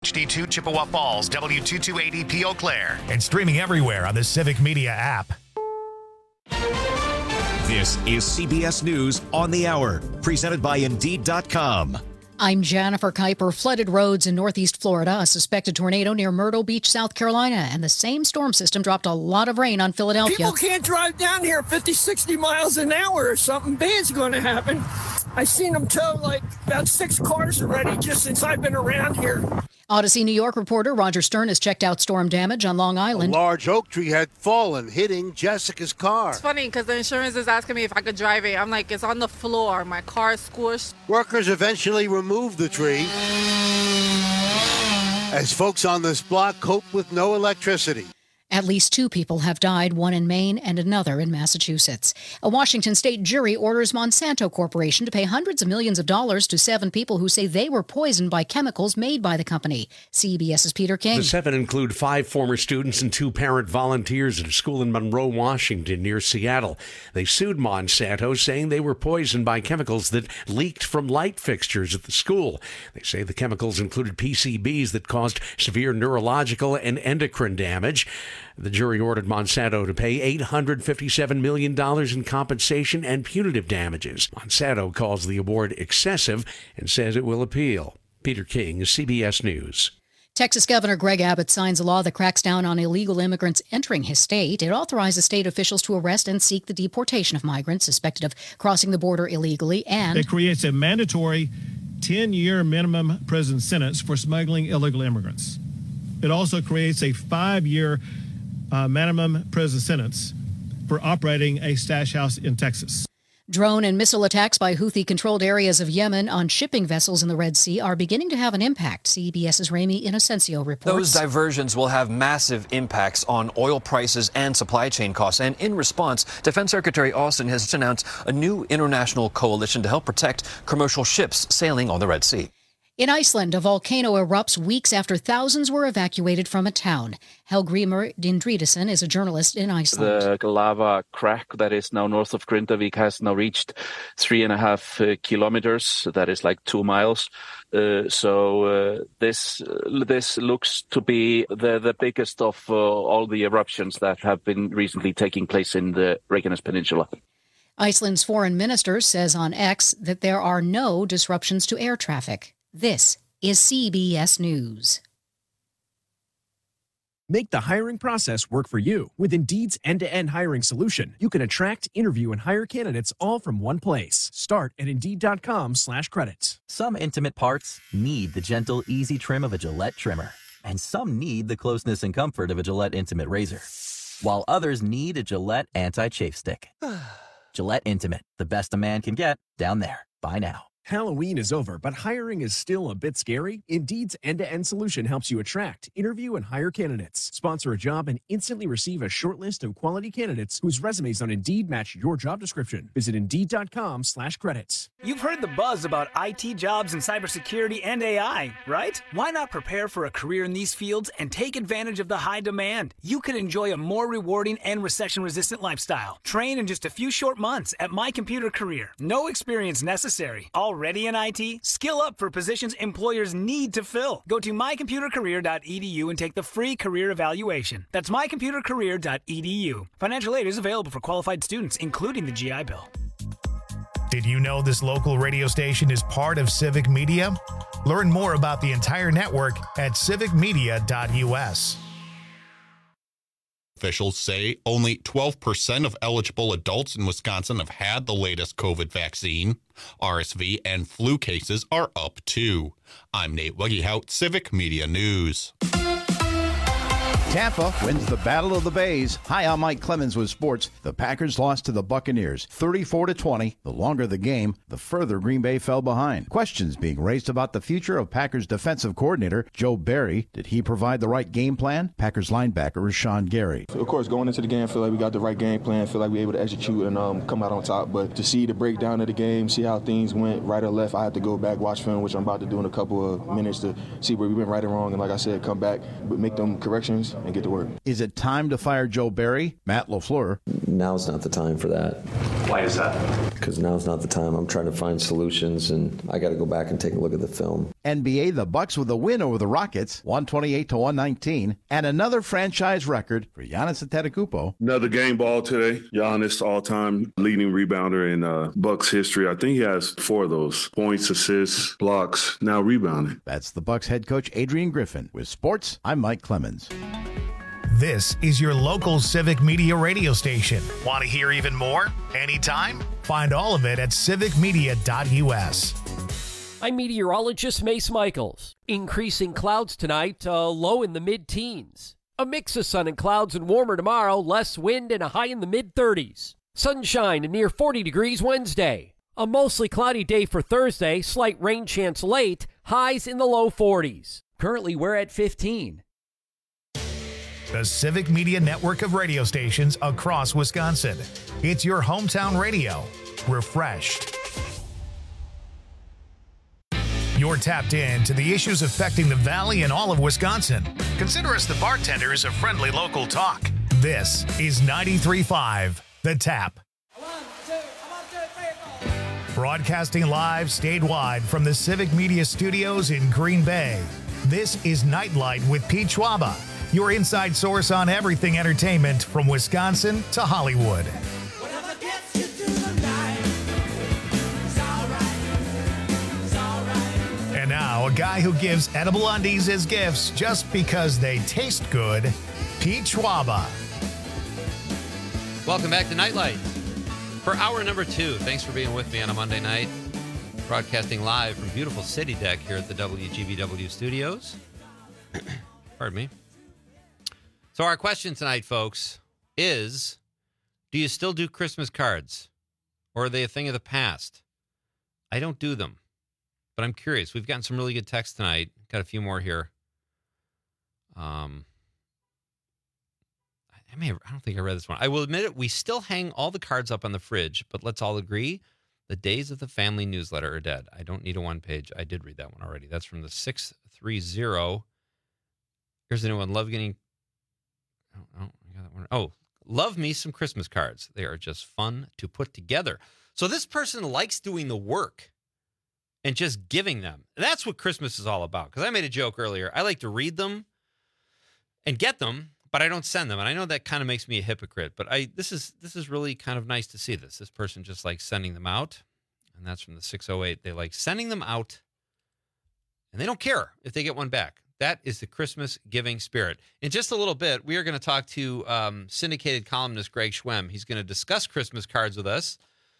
HD2 Chippewa Falls, W228EP Eau Claire, and streaming everywhere on the Civic Media app. This is CBS News on the Hour, presented by Indeed.com. I'm Jennifer Kuiper. Flooded roads in northeast Florida, a suspected tornado near Myrtle Beach, South Carolina, and the same storm system dropped a lot of rain on Philadelphia. People can't drive down here 50, 60 miles an hour or something bad's going to happen. I've seen them tow like about 6 cars already just since I've been around here. Odyssey New York reporter Roger Stern has checked out storm damage on Long Island. A large oak tree had fallen, hitting Jessica's car. It's funny because the insurance is asking me if I could drive it. I'm like, it's on the floor. My car is squished. Workers eventually removed the tree as folks on this block cope with no electricity. At least 2 people have died, one in Maine and another in Massachusetts. A Washington state jury orders Monsanto Corporation to pay hundreds of millions of dollars to 7 people who say they were poisoned by chemicals made by the company. CBS's Peter King. The 7 include 5 former students and 2 parent volunteers at a school in Monroe, Washington, near Seattle. They sued Monsanto, saying they were poisoned by chemicals that leaked from light fixtures at the school. They say the chemicals included PCBs that caused severe neurological and endocrine damage. The jury ordered Monsanto to pay $857 million in compensation and punitive damages. Monsanto calls the award excessive and says it will appeal. Peter King, CBS News. Texas Governor Greg Abbott signs a law that cracks down on illegal immigrants entering his state. It authorizes state officials to arrest and seek the deportation of migrants suspected of crossing the border illegally, and it creates a mandatory 10-year minimum prison sentence for smuggling illegal immigrants. It also creates a 5-year minimum prison sentence for operating a stash house in Texas. Drone and missile attacks by Houthi-controlled areas of Yemen on shipping vessels in the Red Sea are beginning to have an impact. CBS's Ramy Inocencio reports. Those diversions will have massive impacts on oil prices and supply chain costs. And in response, Defense Secretary Austin has announced a new international coalition to help protect commercial ships sailing on the Red Sea. In Iceland, a volcano erupts weeks after thousands were evacuated from a town. Helgrimur Dindridason is a journalist in Iceland. The lava crack that is now north of Grindavik has now reached 3.5 kilometers. That is like 2 miles. So this looks to be the biggest of all the eruptions that have been recently taking place in the Reykjanes Peninsula. Iceland's foreign minister says on X that there are no disruptions to air traffic. This is CBS News. Make the hiring process work for you. With Indeed's end-to-end hiring solution, you can attract, interview, and hire candidates all from one place. Start at Indeed.com/credits. Some intimate parts need the gentle, easy trim of a Gillette trimmer. And some need the closeness and comfort of a Gillette Intimate razor. While others need a Gillette Anti-Chafe Stick. Gillette Intimate, the best a man can get, down there. Buy now. Halloween is over, but hiring is still a bit scary. Indeed's end-to-end solution helps you attract, interview, and hire candidates. Sponsor a job and instantly receive a short list of quality candidates whose resumes on Indeed match your job description. Visit Indeed.com/credits. You've heard the buzz about IT jobs in cybersecurity and AI, right? Why not prepare for a career in these fields and take advantage of the high demand? You could enjoy a more rewarding and recession-resistant lifestyle. Train in just a few short months at My Computer Career. No experience necessary. Already in IT? Skill up for positions employers need to fill. Go to mycomputercareer.edu and take the free career evaluation. That's mycomputercareer.edu. Financial aid is available for qualified students, including the GI Bill. Did you know this local radio station is part of Civic Media? Learn more about the entire network at civicmedia.us. Officials say only 12% of eligible adults in Wisconsin have had the latest COVID vaccine. RSV and flu cases are up, too. I'm Nate Wuggehout, Civic Media News. Tampa wins the Battle of the Bays. Hi, I'm Mike Clemens with sports. The Packers lost to the Buccaneers 34-20. The longer the game, the further Green Bay fell behind. Questions being raised about the future of Packers defensive coordinator Joe Barry. Did he provide the right game plan? Packers linebacker Rashawn Gary. Of course, going into the game, I feel like we got the right game plan. I feel like we were able to execute and come out on top. But to see the breakdown of the game, see how things went right or left, I had to go back, watch film, which I'm about to do in a couple of minutes to see where we went right and wrong. And like I said, come back, but make them corrections. and get to work. Is it time to fire Joe Barry? Matt LaFleur. Now's not the time for that. Why is that? Because now's not the time. I'm trying to find solutions, and I got to go back and take a look at the film. NBA, the Bucks with a win over the Rockets, 128-119, and another franchise record for Giannis Antetokounmpo. Another game ball today. Giannis, all-time leading rebounder in Bucks history. I think he has 4 of those: points, assists, blocks, now rebounding. That's the Bucks head coach Adrian Griffin. With sports, I'm Mike Clemens. This is your local Civic Media radio station. Want to hear even more? Anytime? Find all of it at civicmedia.us. I'm meteorologist Mace Michaels. Increasing clouds tonight, low in the mid-teens. A mix of sun and clouds and warmer tomorrow, less wind and a high in the mid-30s. Sunshine and near 40 degrees Wednesday. A mostly cloudy day for Thursday, slight rain chance late, highs in the low 40s. Currently, we're at 15. The Civic Media network of radio stations across Wisconsin. It's your hometown radio, refreshed. You're tapped in to the issues affecting the Valley and all of Wisconsin. Consider us the bartenders of friendly local talk. This is 93.5 The Tap. Broadcasting live statewide from the Civic Media Studios in Green Bay. This is Nightlight with Pete Schwaba, your inside source on everything entertainment from Wisconsin to Hollywood. And now, a guy who gives edible undies as gifts just because they taste good, Pete Schwaba. Welcome back to Nightlight for hour number 2. Thanks for being with me on a Monday night. Broadcasting live from beautiful City Deck here at the WGBW studios. Pardon me. So our question tonight, folks, is, do you still do Christmas cards? Or are they a thing of the past? I don't do them, but I'm curious. We've gotten some really good texts tonight. Got a few more here. I don't think I read this one. I will admit it, we still hang all the cards up on the fridge, but let's all agree the days of the family newsletter are dead. I don't need a one-page. I did read that one already. That's from the 630. Here's the new one. Love getting... I got that one. Oh, love me some Christmas cards. They are just fun to put together. So this person likes doing the work and just giving them. And that's what Christmas is all about. Because I made a joke earlier. I like to read them and get them, but I don't send them. And I know that kind of makes me a hypocrite, but this is really kind of nice to see this. This person just likes sending them out. And that's from the 608. They like sending them out, and they don't care if they get one back. That is the Christmas giving spirit. In just a little bit, we are going to talk to syndicated columnist Greg Schwem. He's going to discuss Christmas cards with us.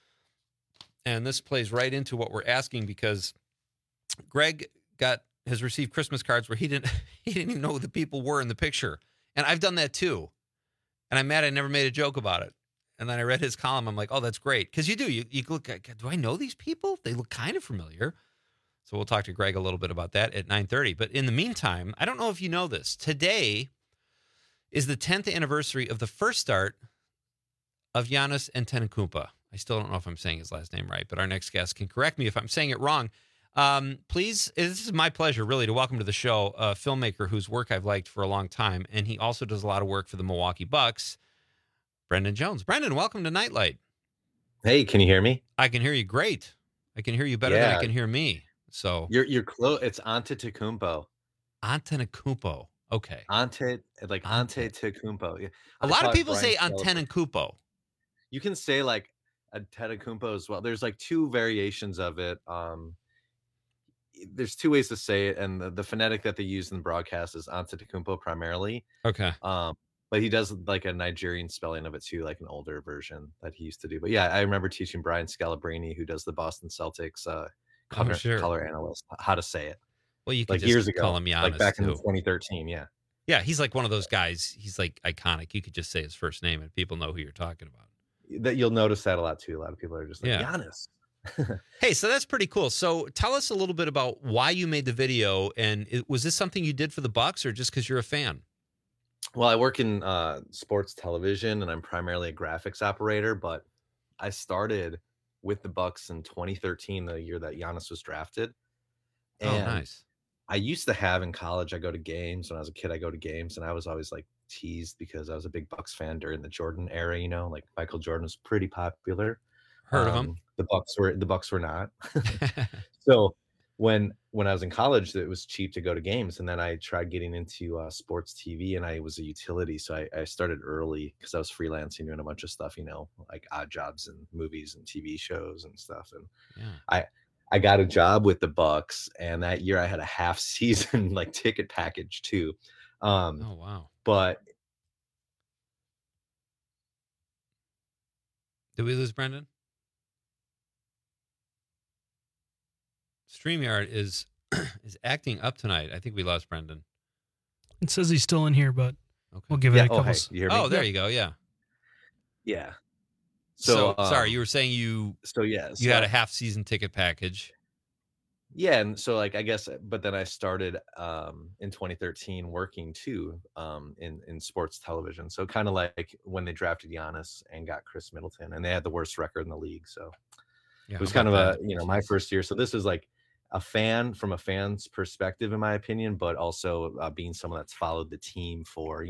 And this plays right into what we're asking, because Greg has received Christmas cards where he didn't even know who the people were in the picture. And I've done that too. And I'm mad I never made a joke about it. And then I read his column. I'm like, oh, that's great. Because you do. You look at, do I know these people? They look kind of familiar. So we'll talk to Greg a little bit about that at 9:30. But in the meantime, I don't know if you know this. Today is the 10th anniversary of the first start of Giannis Antetokounmpo. I still don't know if I'm saying his last name right, but our next guest can correct me if I'm saying it wrong. Please, this is my pleasure, really, to welcome to the show a filmmaker whose work I've liked for a long time, and he also does a lot of work for the Milwaukee Bucks, Brendan Jones. Brendan, welcome to Nightlight. Hey, can you hear me? I can hear you great. I can hear you better than I can hear me. So you're close. It's Antetokounmpo. Antetokounmpo. Okay. Antetokounmpo. Yeah. A lot of people say Antetokounmpo. You can say like Antetokounmpo as well. There's like two variations of it. There's two ways to say it, and the phonetic that they use in the broadcast is Antetokounmpo primarily. Okay. But he does like a Nigerian spelling of it too, like an older version that he used to do. But yeah, I remember teaching Brian Scalabrine, who does the Boston Celtics color analyst, how to say it. Well, you could like just years ago, call him Giannis, like back too. in 2013. Yeah. Yeah, he's like one of those guys. He's like iconic. You could just say his first name and people know who you're talking about. That you'll notice that a lot too. A lot of people are just like, Giannis. Hey, so that's pretty cool. So tell us a little bit about why you made the video, and was this something you did for the Bucks or just because you're a fan? Well, I work in sports television, and I'm primarily a graphics operator, but I started with the Bucks in 2013, the year that Giannis was drafted. And oh, nice. I used to have in college, I go to games. When I was a kid, I go to games, and I was always like teased because I was a big Bucks fan during the Jordan era. Like Michael Jordan was pretty popular. Heard of him? The Bucks were not. So when I was in college, it was cheap to go to games, and then I tried getting into sports TV, and I was a utility, so I started early because I was freelancing, doing a bunch of stuff, like odd jobs and movies and TV shows and stuff. And yeah. I got a job with the Bucks, and that year I had a half season like ticket package too. Oh wow! But did we lose Brendan? StreamYard is acting up tonight. I think we lost Brendan. It says he's still in here, but okay. We'll give it a couple. Hey, you hear me? There you go. Yeah. Yeah. So sorry, you were saying you had a half season ticket package. Yeah, and so like I guess, but then I started in 2013 working too in sports television. So kind of like when they drafted Giannis and got Chris Middleton, and they had the worst record in the league. So it was kind of my first year. So this is like a fan from a fan's perspective, in my opinion, but also being someone that's followed the team for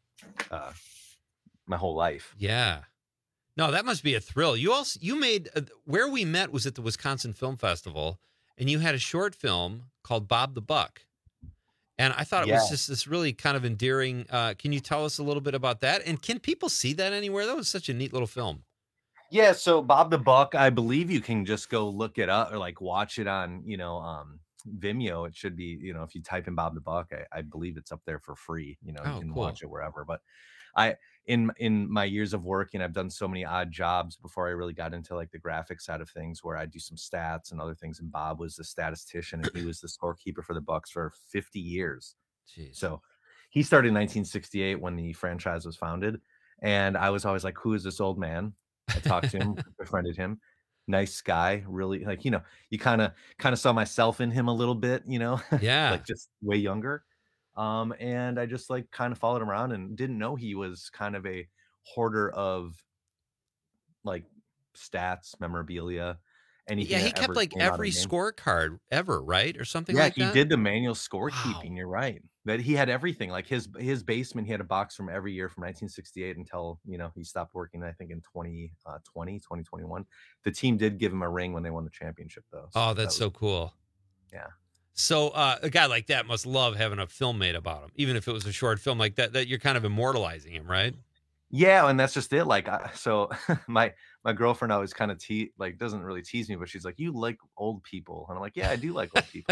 my whole life. Yeah. No, that must be a thrill. You made where we met was at the Wisconsin Film Festival, and you had a short film called Bob the Buck. And I thought it was just this really kind of endearing. Can you tell us a little bit about that? And can people see that anywhere? That was such a neat little film. Yeah, so Bob the Buck, I believe you can just go look it up or like watch it on, Vimeo. It should be, if you type in Bob the Buck, I believe it's up there for free. You can watch it wherever. But in my years of working, I've done so many odd jobs before I really got into like the graphic side of things, where I do some stats and other things. And Bob was the statistician, and he was the scorekeeper for the Bucks for 50 years. Jeez. So he started in 1968 when the franchise was founded. And I was always like, who is this old man? I talked to him, befriended him. Nice guy, really, like, you kind of saw myself in him a little bit, Yeah. like just way younger. And I just like kind of followed him around and didn't know he was kind of a hoarder of like stats, memorabilia. Yeah, he kept like every scorecard ever, right? Or something like that. Yeah, he did the manual scorekeeping. Wow. You're right. That he had everything. Like his basement, he had a box from every year from 1968 until, he stopped working, I think, in 2021. The team did give him a ring when they won the championship, though. So that's so cool. Yeah. So a guy like that must love having a film made about him, even if it was a short film like that you're kind of immortalizing him, right? Yeah, and that's just it. Like, so my girlfriend always kind of doesn't really tease me, but she's like, "You like old people," and I'm like, "Yeah, I do like old people."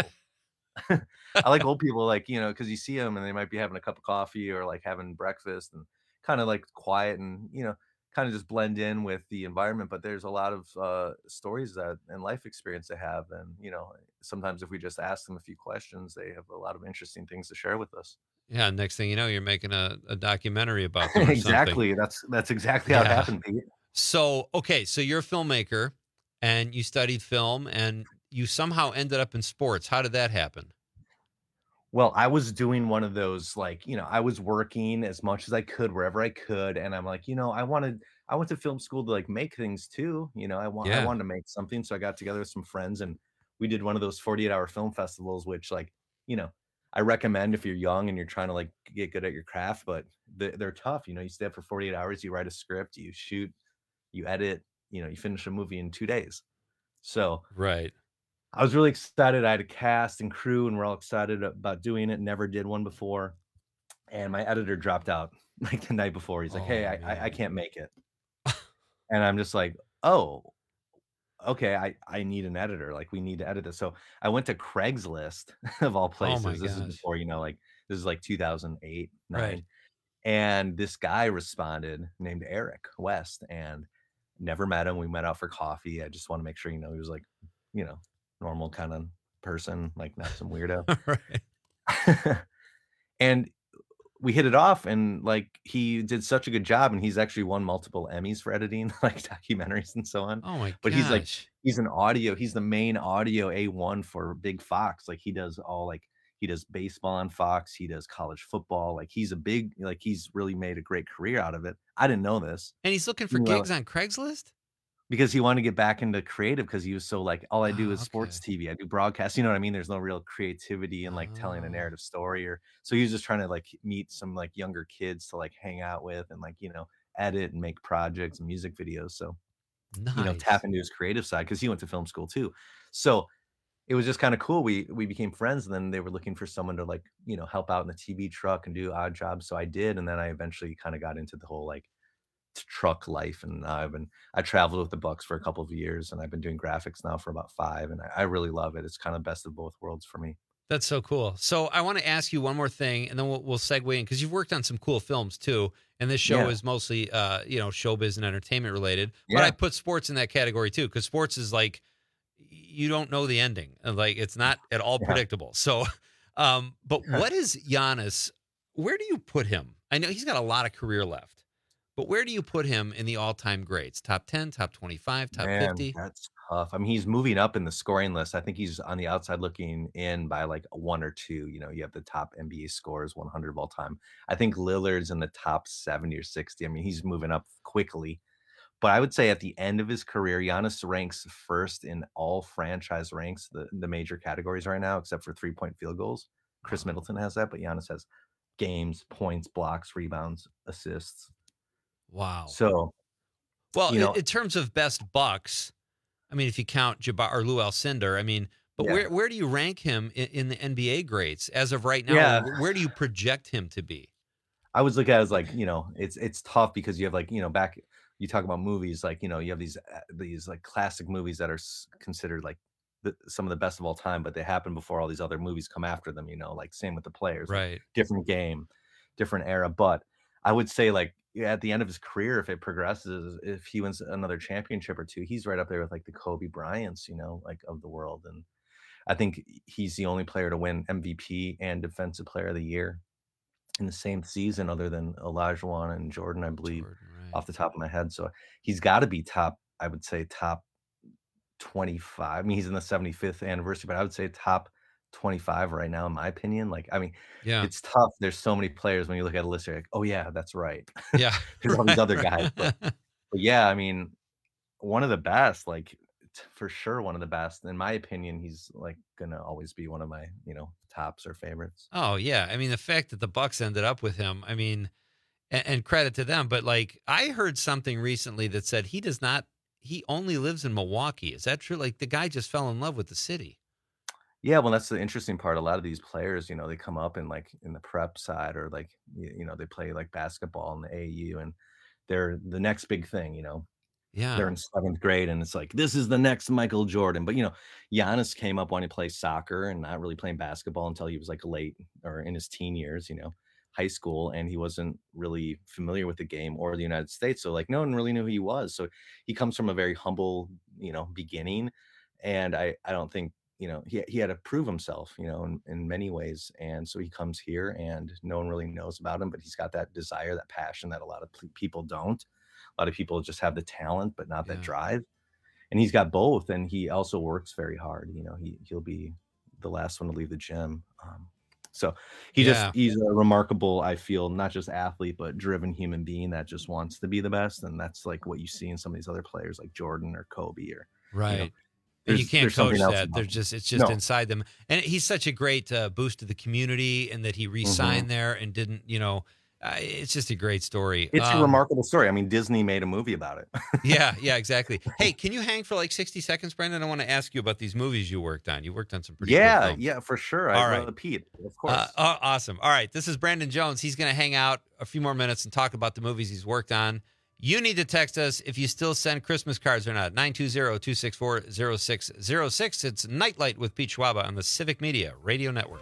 I like old people, like, because you see them and they might be having a cup of coffee or like having breakfast and kind of like quiet and kind of just blend in with the environment. But there's a lot of stories and life experience they have, and sometimes if we just ask them a few questions, they have a lot of interesting things to share with us. Yeah, next thing you know, you're making a documentary about them. Exactly. That's exactly how it happened, Pete. So, okay, so you're a filmmaker and you studied film and you somehow ended up in sports. How did that happen? Well, I was doing one of those, like, I was working as much as I could wherever I could. And I'm like, I went to film school to like make things too. I wanted to make something. So I got together with some friends and we did one of those 48-hour film festivals, which like, I recommend if you're young and you're trying to like get good at your craft, but they're tough. You stay up for 48 hours, you write a script, you shoot, you edit, you finish a movie in 2 days. So right. I was really excited. I had a cast and crew and we're all excited about doing it. Never did one before. And my editor dropped out like the night before. He's like, "Hey, I can't make it." And I'm just like, "Oh, okay, I need an editor. Like, we need to edit this." So I went to Craigslist of all places. Oh my this gosh. is before, like this is like 2008, 9. Right. And this guy responded named Eric West, and never met him. We met out for coffee. I just want to make sure, he was like, normal kind of person, like not some weirdo. Right. And we hit it off, and like he did such a good job, and he's actually won multiple Emmys for editing like documentaries and so on. Oh my But gosh. he's the main audio A1 for Big Fox. Like he does baseball on Fox, he does college football. Like he's really made a great career out of it. I didn't know this. And he's looking for gigs on Craigslist? because he wanted to get back into creative because he was so like, all I do is sports TV. I do broadcast. You know what I mean? There's no real creativity in like telling a narrative story, or so he was just trying to like meet some like younger kids to like hang out with and like, you know, edit and make projects and music videos. So, you know, tap into his creative side because he went to film school too. So it was just kind of cool. We became friends, and then they were looking for someone to like, you know, help out in the TV truck and do odd jobs. So I did. And then I eventually kind of got into the whole like truck life, and I traveled with the Bucks for a couple of years, and I've been doing graphics now for about 5, and I really love it. It's kind of best of both worlds for me. That's so cool. So I want to ask you one more thing, and then we'll segue in, because you've worked on some cool films too, and this show is mostly you know, showbiz and entertainment related. But I put sports in that category too, because sports is like, you don't know the ending, like it's not at all predictable. So but what is Giannis, where do you put him? I know he's got a lot of career left, but where do you put him in the all-time greats? Top 10, top 25, top 50? That's tough. I mean, he's moving up in the scoring list. I think he's on the outside looking in by like 1 or 2. You know, you have the top NBA scorers, 100 of all time. I think Lillard's in the top 70 or 60. I mean, he's moving up quickly. But I would say at the end of his career, Giannis ranks first in all franchise ranks, the major categories right now, except for 3-point field goals. Chris Middleton has that, but Giannis has games, points, blocks, rebounds, assists. Wow. So, well, you know, in terms of best Bucks, I mean, if you count Jabbar or Lou Alcindor, I mean, but where do you rank him in the NBA greats as of right now? Yeah. Where do you project him to be? I was looking at it as like, you know, it's tough because you have like, you know, back, you talk about movies, like, you know, you have these like classic movies that are considered like some of the best of all time, but they happen before all these other movies come after them, you know, like same with the players, right? Like, different game, different era. But I would say like at the end of his career, if it progresses, if he wins another championship or 2, he's right up there with like the Kobe Bryants, you know, like of the world. And I think he's the only player to win MVP and Defensive Player of the Year in the same season, other than Olajuwon and Jordan, I believe, off the top of my head. So he's got to be top, I would say top 25. I mean, he's in the 75th anniversary, but I would say top 25 right now, in my opinion. Like, I mean, it's tough. There's so many players when you look at a list, you're like, oh yeah, that's right. Yeah. There's all these other guys. But yeah, I mean, one of the best, like for sure one of the best. In my opinion, he's like gonna always be one of my, you know, tops or favorites. Oh yeah. I mean, the fact that the Bucks ended up with him, I mean, and credit to them, but like I heard something recently that said he only lives in Milwaukee. Is that true? Like the guy just fell in love with the city. Yeah, well, that's the interesting part. A lot of these players, you know, they come up in like in the prep side, or like, you know, they play like basketball in the AAU, and they're the next big thing, you know. Yeah. They're in 7th grade, and it's like, this is the next Michael Jordan. But, you know, Giannis came up wanting to play soccer and not really playing basketball until he was like late or in his teen years, you know, high school, and he wasn't really familiar with the game or the United States. So like no one really knew who he was. So he comes from a very humble, you know, beginning. And I don't think, you know, he had to prove himself, you know, in many ways. And so he comes here and no one really knows about him, but he's got that desire, that passion that a lot of people don't. A lot of people just have the talent, but not that drive. And he's got both. And he also works very hard. You know, he'll be the last one to leave the gym. So he's a remarkable, I feel, not just athlete, but driven human being that just wants to be the best. And that's like what you see in some of these other players like Jordan or Kobe or, right. You know, and you can't coach that. They're just, it's just inside them. And he's such a great boost to the community, and that he re-signed there and didn't, you know, it's just a great story. It's a remarkable story. I mean, Disney made a movie about it. yeah, exactly. Hey, can you hang for like 60 seconds, Brendan? I want to ask you about these movies you worked on. You worked on some pretty cool films. Yeah, for sure. All I right. Pete, of course. Awesome. All right, this is Brandon Jones. He's going to hang out a few more minutes and talk about the movies he's worked on. You need to text us if you still send Christmas cards or not. 920-264-0606. It's Nightlight with Pete Schwaba on the Civic Media Radio Network.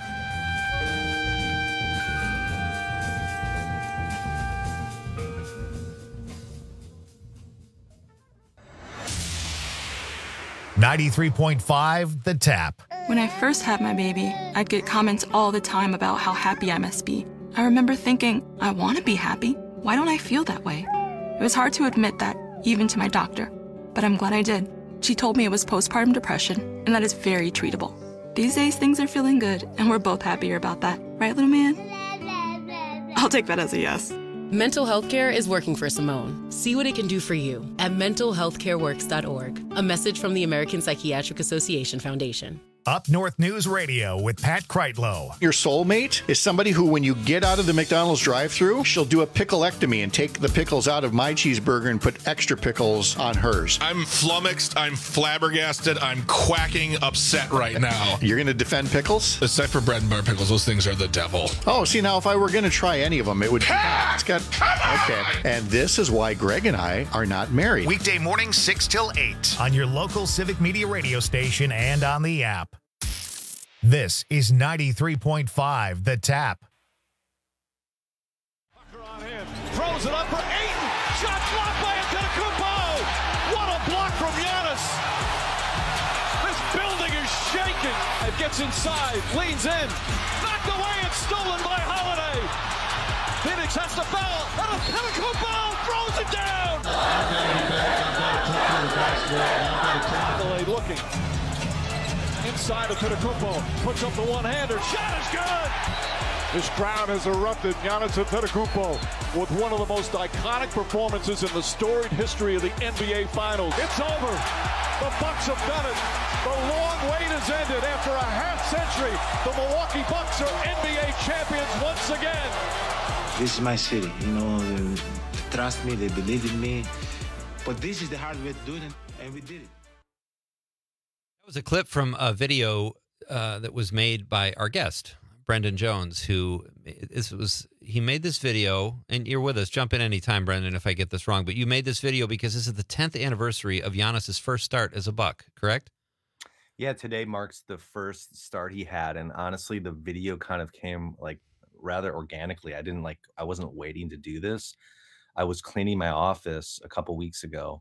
.5 The Tap. When I first had my baby, I'd get comments all the time about how happy I must be. I remember thinking, I want to be happy. Why don't I feel that way? It was hard to admit that, even to my doctor. But I'm glad I did. She told me it was postpartum depression, and that is very treatable. These days, things are feeling good, and we're both happier about that. Right, little man? I'll take that as a yes. Mental health care is working for Simone. See what it can do for you at mentalhealthcareworks.org. A message from the American Psychiatric Association Foundation. Up North News Radio with Pat Kreitlow. Your soulmate is somebody who, when you get out of the McDonald's drive-thru, she'll do a pickleectomy and take the pickles out of my cheeseburger and put extra pickles on hers. I'm flummoxed. I'm flabbergasted. I'm quacking upset right now. You're going to defend pickles? Except for bread and butter pickles. Those things are the devil. Oh, see, now if I were going to try any of them, it would... It's got... Okay. And this is why Greg and I are not married. Weekday mornings 6 till 8 on your local Civic Media radio station and on the app. This is 93.5 The Tap. Throws it up for Ayton. Shot blocked by Antetokounmpo. What a block from Giannis. This building is shaking. It gets inside, leans in, knocked away and stolen by Holiday. Phoenix has to foul. And Antetokounmpo throws it down. Holiday looking. Inside of Antetokounmpo, puts up the one-hander, shot is good! This crowd has erupted Giannis Antetokounmpo with one of the most iconic performances in the storied history of the NBA Finals. It's over. The Bucks have done it. The long wait has ended. After a half-century, the Milwaukee Bucks are NBA champions once again. This is my city. You know, they trust me, they believe in me. But this is the hard way to do it, and we did it. That was a clip from a video that was made by our guest, Brendan Jones, who he made this video, and you're with us. Jump in anytime, Brendan, if I get this wrong. But you made this video because this is the 10th anniversary of Giannis's first start as a Buck, correct? Yeah, today marks the first start he had, and honestly, the video kind of came like rather organically. I wasn't waiting to do this. I was cleaning my office a couple weeks ago.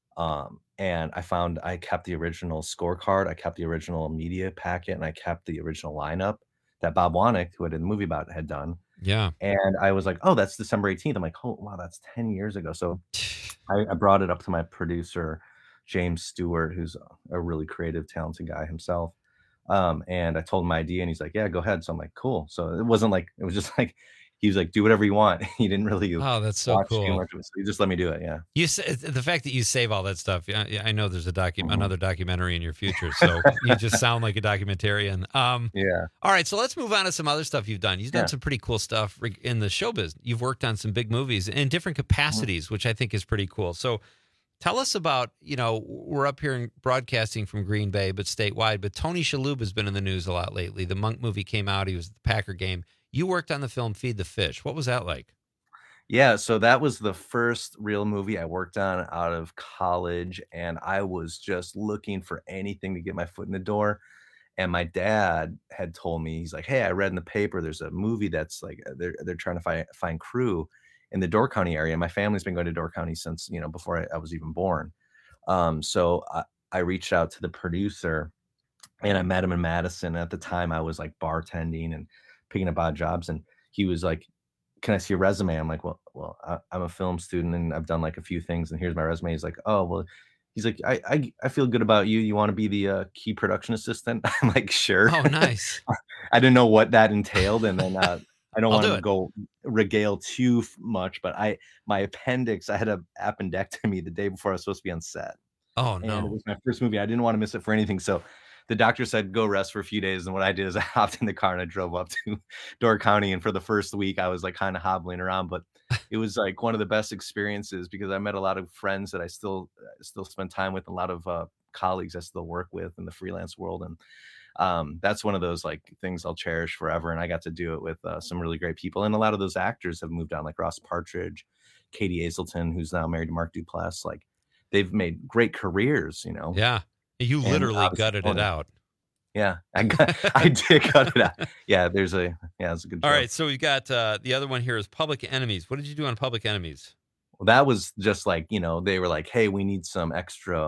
And I kept the original scorecard, I kept the original media packet, and I kept the original lineup that Bob Wannick, who I did the movie about, had done. Yeah. And I was like, oh, that's December 18th. I'm like, oh, wow, that's 10 years ago. So I brought it up to my producer, James Stewart, who's a really creative, talented guy himself. And I told him my idea, and he's like, yeah, go ahead. So I'm like, cool. So it was just like, he was like, do whatever you want. He didn't really. Oh, that's so cool. So he just let me do it. Yeah. You say, the fact that you save all that stuff. I know there's another documentary in your future, so you just sound like a documentarian. Yeah. All right, so let's move on to some other stuff you've done. You've done some pretty cool stuff in the showbiz. You've worked on some big movies in different capacities, which I think is pretty cool. So tell us about, we're up here in broadcasting from Green Bay, but statewide. But Tony Shalhoub has been in the news a lot lately. The Monk movie came out. He was at the Packer game. You worked on the film Feed the Fish. What was that like? Yeah, so that was the first real movie I worked on out of college, and I was just looking for anything to get my foot in the door. And my dad had told me, he's like, hey, I read in the paper there's a movie that's like they're trying to find crew in the Door County area. My family's been going to Door County since before I was even born. So I reached out to the producer, and I met him in Madison. At the time, I was like bartending and picking up odd jobs, and he was like, can I see your resume? I'm like, well, I'm a film student and I've done like a few things, and here's my resume. He's like, oh, well, he's like, I feel good about you. You want to be the key production assistant? I'm like, sure. Oh, nice. I didn't know what that entailed. And then I don't want to go regale too much, but my appendix, I had an appendectomy the day before I was supposed to be on set. Oh, no. And it was my first movie. I didn't want to miss it for anything. So the doctor said, go rest for a few days. And what I did is I hopped in the car and I drove up to Door County. And for the first week, I was like kind of hobbling around, but it was like one of the best experiences because I met a lot of friends that I still spend time with, a lot of colleagues I still work with in the freelance world. And that's one of those like things I'll cherish forever. And I got to do it with some really great people. And a lot of those actors have moved on, like Ross Partridge, Katie Hazelton, who's now married to Mark Duplass. Like they've made great careers, Yeah. You literally gutted it out. Yeah, I did cut it out. Yeah, it's a good job. All right, so we got the other one here is Public Enemies. What did you do on Public Enemies? Well, that was just like, they were like, hey, we need some extra,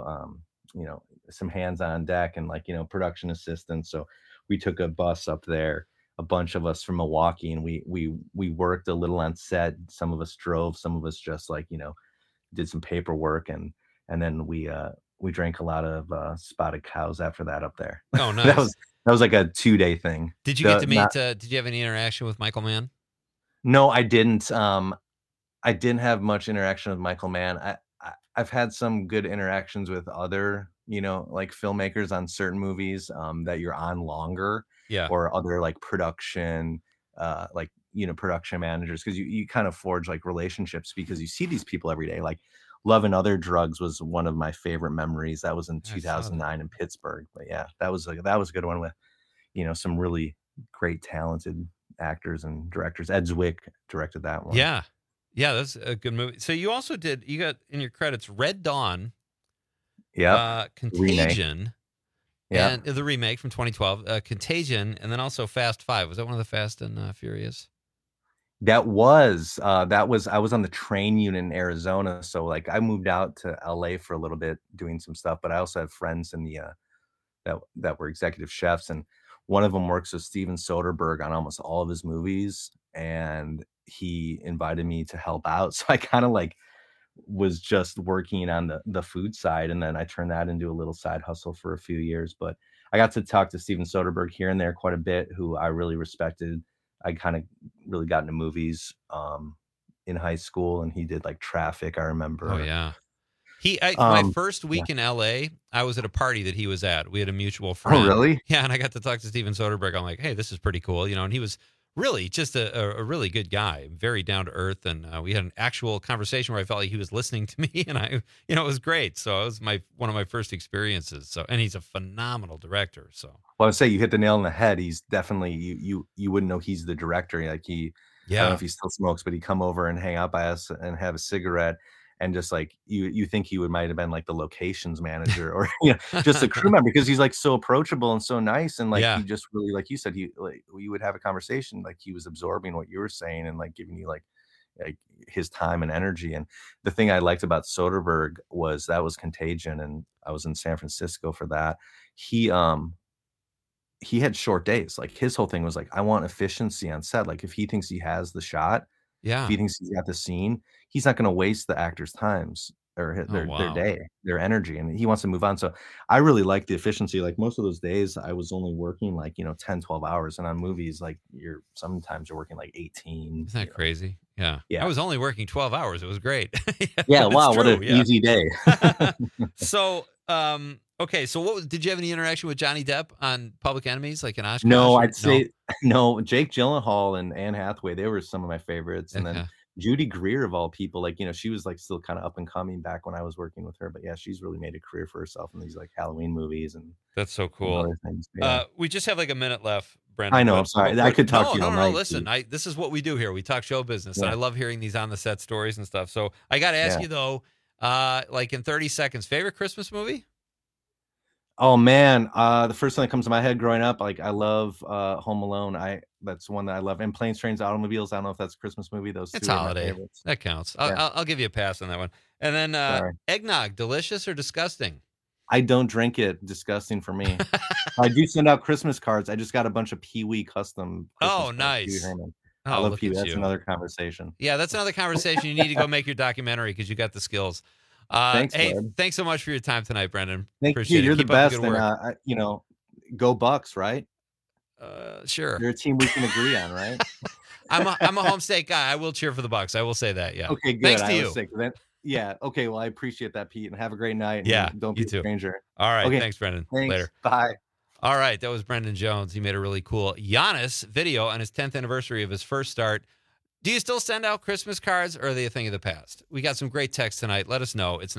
some hands on deck and like, production assistants. So we took a bus up there, a bunch of us from Milwaukee, and we worked a little on set. Some of us drove, some of us just like, did some paperwork, and then we drank a lot of spotted cows after that up there. Oh, nice. that was like a 2-day thing. Did you get to meet? Did you have any interaction with Michael Mann? No, I didn't. I didn't have much interaction with Michael Mann. I've had some good interactions with other, like filmmakers on certain movies that you're on longer, or other like production, production managers, because you kind of forge like relationships because you see these people every day. Like Love and Other Drugs was one of my favorite memories. That was in 2009 in Pittsburgh. But yeah, that was a good one with, some really great talented actors and directors. Ed Zwick directed that one. Yeah, that's a good movie. So you also you got in your credits Red Dawn, Contagion, and the remake from 2012, Contagion, and then also Fast 5. Was that one of the Fast and Furious? That was I was on the train unit in Arizona, so like I moved out to LA for a little bit doing some stuff, but I also have friends in the that were executive chefs, and one of them works with Steven Soderbergh on almost all of his movies, and he invited me to help out. So I kind of like was just working on the food side, and then I turned that into a little side hustle for a few years. But I got to talk to Steven Soderbergh here and there quite a bit, who I really respected. I kind of really got into movies in high school, and he did like Traffic, I remember. Oh yeah. My first week in LA, I was at a party that he was at. We had a mutual friend. Oh, really? Yeah, and I got to talk to Steven Soderbergh. I'm like, hey, this is pretty cool, and he was really just a really good guy, very down to earth, and we had an actual conversation where I felt like he was listening to me, and it was great. So it was one of my first experiences. So, and he's a phenomenal director. So, well, I would say you hit the nail on the head. He's definitely you wouldn't know he's the director. Like I don't know if he still smokes, but he'd come over and hang out by us and have a cigarette. And just like you think he might have been like the locations manager or just a crew member, because he's like so approachable and so nice, and like he just really, like you said, you would have a conversation, like he was absorbing what you were saying and like giving you like his time and energy. And the thing I liked about Soderbergh was Contagion, and I was in San Francisco for that. He had short days. Like his whole thing was like, I want efficiency on set. Like if he thinks he has the shot, if he thinks he's got the scene, he's not going to waste the actors' times or their day, their energy, and he wants to move on. So I really like the efficiency. Like most of those days I was only working like 10, 12 hours, and on movies like sometimes you're working like 18. Isn't that crazy? Yeah. I was only working 12 hours. It was great. Yeah, wow, what an easy day. So okay, so did you have any interaction with Johnny Depp on Public Enemies, like an Oscar? No, I'd say no. Jake Gyllenhaal and Anne Hathaway, they were some of my favorites. And then Judy Greer, of all people, like, she was like still kind of up and coming back when I was working with her. But yeah, she's really made a career for herself in these like Halloween movies. And that's so cool. Other things. Yeah. We just have like a minute left, Brendan. I know, I'm sorry. I could talk to you all night. No, listen, this is what we do here. We talk show business, and I love hearing these on the set stories and stuff. So I got to ask you though, like in 30 seconds, favorite Christmas movie? Oh man, the first thing that comes to my head growing up, like I love Home Alone. That's one that I love. And Planes, Trains, Automobiles. I don't know if that's a Christmas movie. Those two are my favorites. That counts. I'll give you a pass on that one. And then eggnog, delicious or disgusting? I don't drink it. Disgusting for me. I do send out Christmas cards. I just got a bunch of Pee Wee custom. Oh, nice. I love Pee Wee. That's another conversation. Yeah, that's another conversation. You need to go make your documentary because you got the skills. Thanks, thanks so much for your time tonight, Brendan. Appreciate you. You're the best. And go Bucks, right? Sure. You're a team we can agree on, right? I'm a home state guy. I will cheer for the Bucks. I will say that. Yeah. Okay, good. Thanks to you. Yeah. Okay. Well, I appreciate that, Pete, and have a great night. Yeah. Don't be a stranger. All right. Okay. Thanks, Brendan. Thanks. Later. Bye. All right. That was Brendan Jones. He made a really cool Giannis video on his 10th anniversary of his first start. Do you still send out Christmas cards, or are they a thing of the past? We got some great texts tonight. Let us know. It's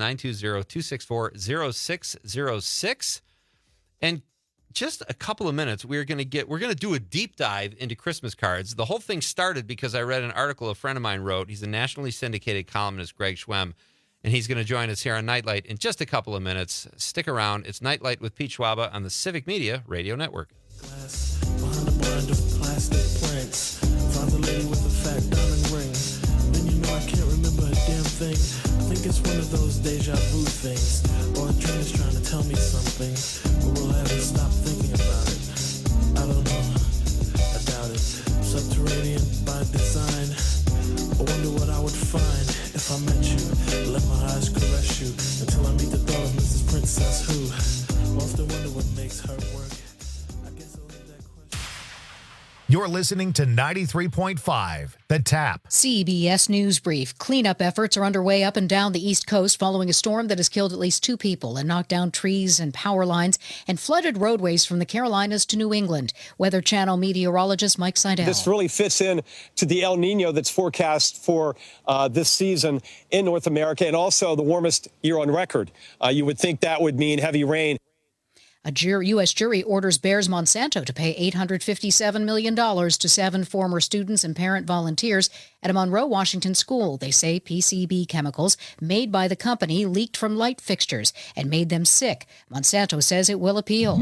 920-264-0606. And just a couple of minutes, we're going to do a deep dive into Christmas cards. The whole thing started because I read an article a friend of mine wrote. He's a nationally syndicated columnist, Greg Schwem, and he's going to join us here on Nightlight in just a couple of minutes. Stick around. It's Nightlight with Pete Schwaba on the Civic Media Radio Network. Glass behind a blind of plastic prints. Found a lady with a fat diamond ring. Then I can't remember a damn thing. I think it's one of those deja vu things. Or a dream is trying to tell me something, but will I ever stop thinking about it? I don't know. I doubt it. Subterranean by design. I wonder what I would find if I met you. Let my eyes caress you until I meet the thought of Mrs. Princess who often wonder what makes her work. I guess I'll leave that question. You're listening to 93.5, The Tap. CBS News Brief. Cleanup efforts are underway up and down the East Coast following a storm that has killed at least 2 people and knocked down trees and power lines and flooded roadways from the Carolinas to New England. Weather Channel meteorologist Mike Seidel. This really fits in to the El Nino that's forecast for this season in North America, and also the warmest year on record. You would think that would mean heavy rain. A U.S. jury orders Bayer's Monsanto to pay $857 million to 7 former students and parent volunteers at a Monroe, Washington school. They say PCB chemicals made by the company leaked from light fixtures and made them sick. Monsanto says it will appeal.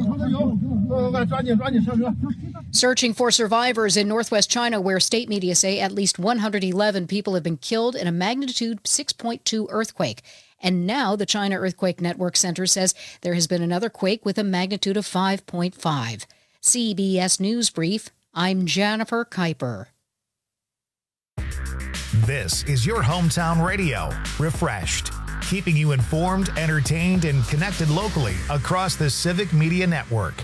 Searching for survivors in northwest China, where state media say at least 111 people have been killed in a magnitude 6.2 earthquake. And now the China Earthquake Network Center says there has been another quake with a magnitude of 5.5. CBS News Brief, I'm Jennifer Kuiper. This is your hometown radio, refreshed, keeping you informed, entertained, and connected locally across the Civic Media Network.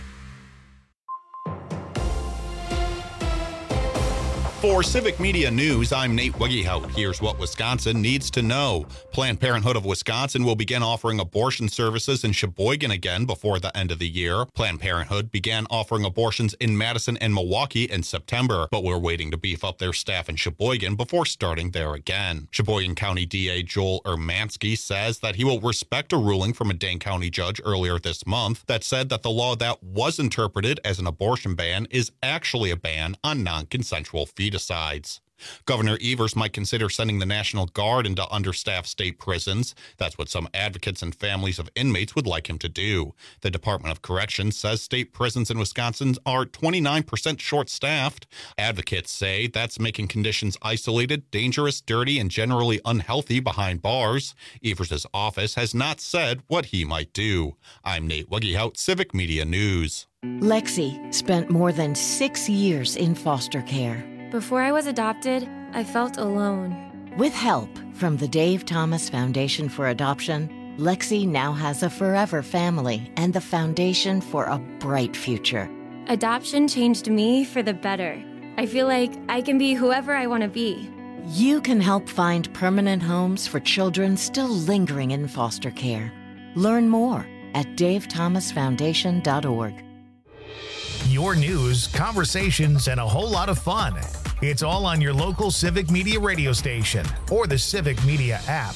For Civic Media News, I'm Nate Wegehout. Here's what Wisconsin needs to know. Planned Parenthood of Wisconsin will begin offering abortion services in Sheboygan again before the end of the year. Planned Parenthood began offering abortions in Madison and Milwaukee in September, but we're waiting to beef up their staff in Sheboygan before starting there again. Sheboygan County DA Joel Ermansky says that he will respect a ruling from a Dane County judge earlier this month that said that the law that was interpreted as an abortion ban is actually a ban on non-consensual fetusides. Governor Evers might consider sending the National Guard into understaffed state prisons. That's what some advocates and families of inmates would like him to do. The Department of Corrections says state prisons in Wisconsin are 29% short-staffed. Advocates say that's making conditions isolated, dangerous, dirty, and generally unhealthy behind bars. Evers' office has not said what he might do. I'm Nate Wegehout, Civic Media News. Lexi spent more than 6 years in foster care. Before I was adopted, I felt alone. With help from the Dave Thomas Foundation for Adoption, Lexi now has a forever family and the foundation for a bright future. Adoption changed me for the better. I feel like I can be whoever I want to be. You can help find permanent homes for children still lingering in foster care. Learn more at davethomasfoundation.org. Your news, conversations, and a whole lot of fun. It's all on your local Civic Media radio station or the Civic Media app.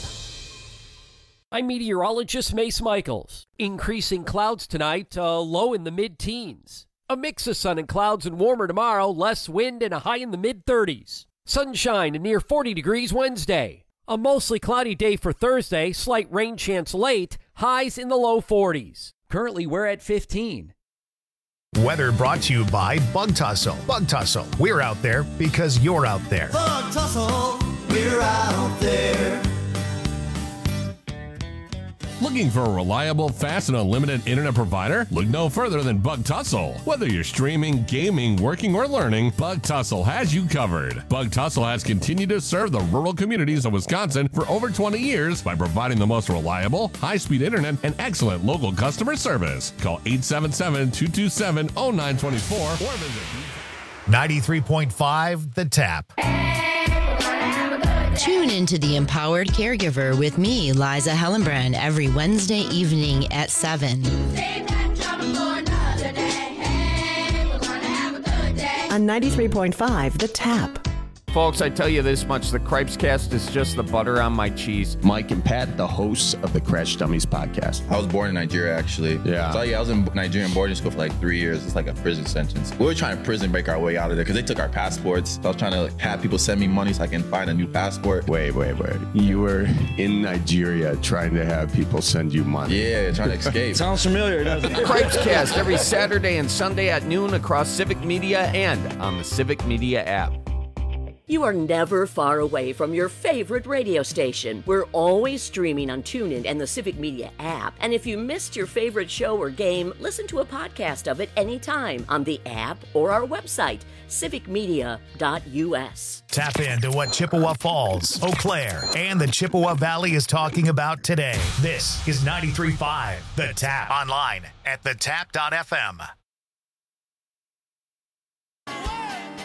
I'm meteorologist Mace Michaels. Increasing clouds tonight, low in the mid-teens. A mix of sun and clouds and warmer tomorrow, less wind and a high in the mid-30s. Sunshine and near 40 degrees Wednesday. A mostly cloudy day for Thursday, slight rain chance late, highs in the low 40s. Currently, we're at 15. Weather brought to you by Bug Tussle. Bug Tussle, we're out there because you're out there. Bug Tussle, we're out there. Looking for a reliable, fast, and unlimited internet provider? Look no further than Bug Tussle. Whether you're streaming, gaming, working, or learning, Bug Tussle has you covered. Bug Tussle has continued to serve the rural communities of Wisconsin for over 20 years by providing the most reliable, high-speed internet and excellent local customer service. Call 877-227-0924 or visit 93.5 The Tap. Tune into The Empowered Caregiver with me, Liza Hellenbrand, every Wednesday evening at 7. On 93.5 The Tap. Folks, I tell you this much, the Cripescast is just the butter on my cheese. Mike and Pat, the hosts of the Crash Dummies podcast. I was born in Nigeria, actually. Yeah. So, I was in Nigerian boarding school for like 3 years. It's like a prison sentence. We were trying to prison break our way out of there because they took our passports. So I was trying to have people send me money so I can find a new passport. Wait. You were in Nigeria trying to have people send you money. Yeah, trying to escape. Sounds familiar, doesn't it? Cripescast every Saturday and Sunday at noon across Civic Media and on the Civic Media app. You are never far away from your favorite radio station. We're always streaming on TuneIn and the Civic Media app. And if you missed your favorite show or game, listen to a podcast of it anytime on the app or our website, civicmedia.us. Tap into what Chippewa Falls, Eau Claire, and the Chippewa Valley is talking about today. This is 93.5 The Tap. Online at thetap.fm.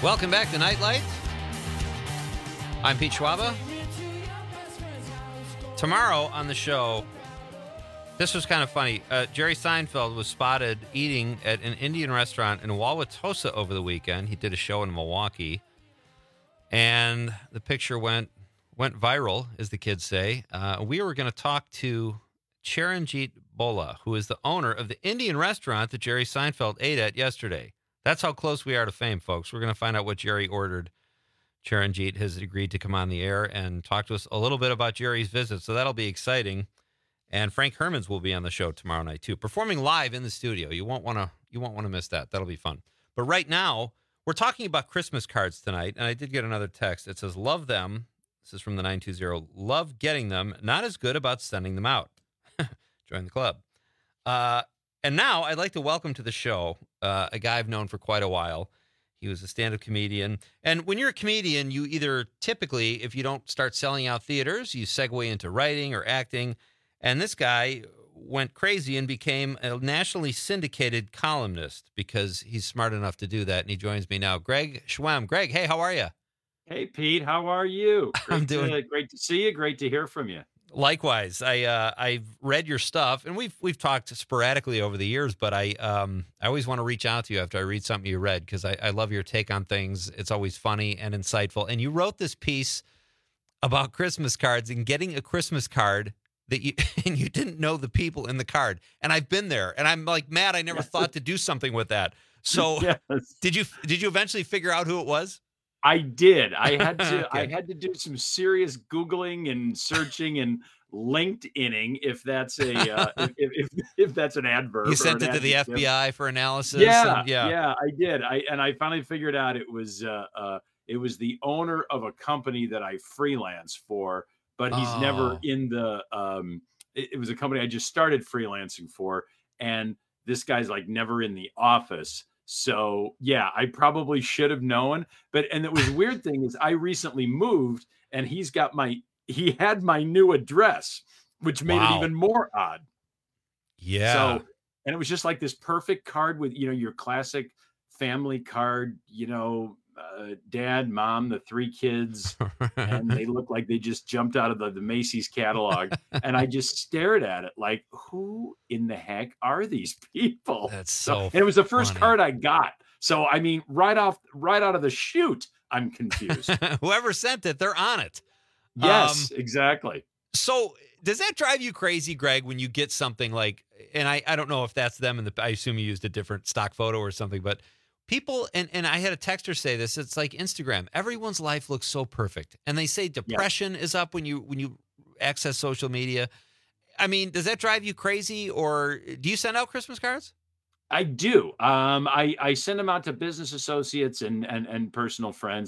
Welcome back to Nightlight. I'm Pete Schwaba. Tomorrow on the show, this was kind of funny. Jerry Seinfeld was spotted eating at an Indian restaurant in Wauwatosa over the weekend. He did a show in Milwaukee, and the picture went viral, as the kids say. We were going to talk to Charanjit Bola, who is the owner of the Indian restaurant that Jerry Seinfeld ate at yesterday. That's how close we are to fame, folks. We're going to find out what Jerry ordered. Charanjit has agreed to come on the air and talk to us a little bit about Jerry's visit, so that'll be exciting. And Frank Hermans will be on the show tomorrow night too, performing live in the studio. You won't want to miss that. That'll be fun. But right now, we're talking about Christmas cards tonight, and I did get another text. It says, "Love them." This is from the 920. "Love getting them. Not as good about sending them out." Join the club. And now I'd like to welcome to the show a guy I've known for quite a while. He was a stand-up comedian. And when you're a comedian, you either typically, if you don't start selling out theaters, you segue into writing or acting. And this guy went crazy and became a nationally syndicated columnist because he's smart enough to do that. And he joins me now. Greg Schwem. Greg, hey, how are you? Hey, Pete, how are you? I'm doing great to see you. Great to hear from you. Likewise. I've read your stuff, and we've talked sporadically over the years, but I always want to reach out to you after I read something you read because I love your take on things. It's always funny and insightful. And you wrote this piece about Christmas cards and getting a Christmas card that and you didn't know the people in the card. And I've been there, and I'm like mad I never thought to do something with that. So did you eventually figure out who it was? I did. I had to. Okay. I had to do some serious Googling and searching and LinkedIning, if that's a if that's an adverb. You sent it to the FBI for analysis. Yeah, and, yeah. I did. I finally figured out it was the owner of a company that I freelance for, but he's never in the. It was a company I just started freelancing for, and this guy's like never in the office. So yeah, I probably should have known, and it was weird thing is I recently moved and he had my new address, which made it even more odd. Yeah. So, and it was just like this perfect card with, your classic family card, dad, mom, the 3 kids, and they look like they just jumped out of the Macy's catalog. And I just stared at it like, who in the heck are these people? That's so and it was the first funny. card I got. So, I mean, right out of the chute, I'm confused. Whoever sent it, they're on it. Yes, exactly. So does that drive you crazy, Greg, when you get something like, and I don't know if that's them, and I assume you used a different stock photo or something, but people, and I had a texter say this, it's like Instagram. Everyone's life looks so perfect. And they say depression is up when you access social media. I mean, does that drive you crazy, or do you send out Christmas cards? I do. I send them out to business associates and personal friends.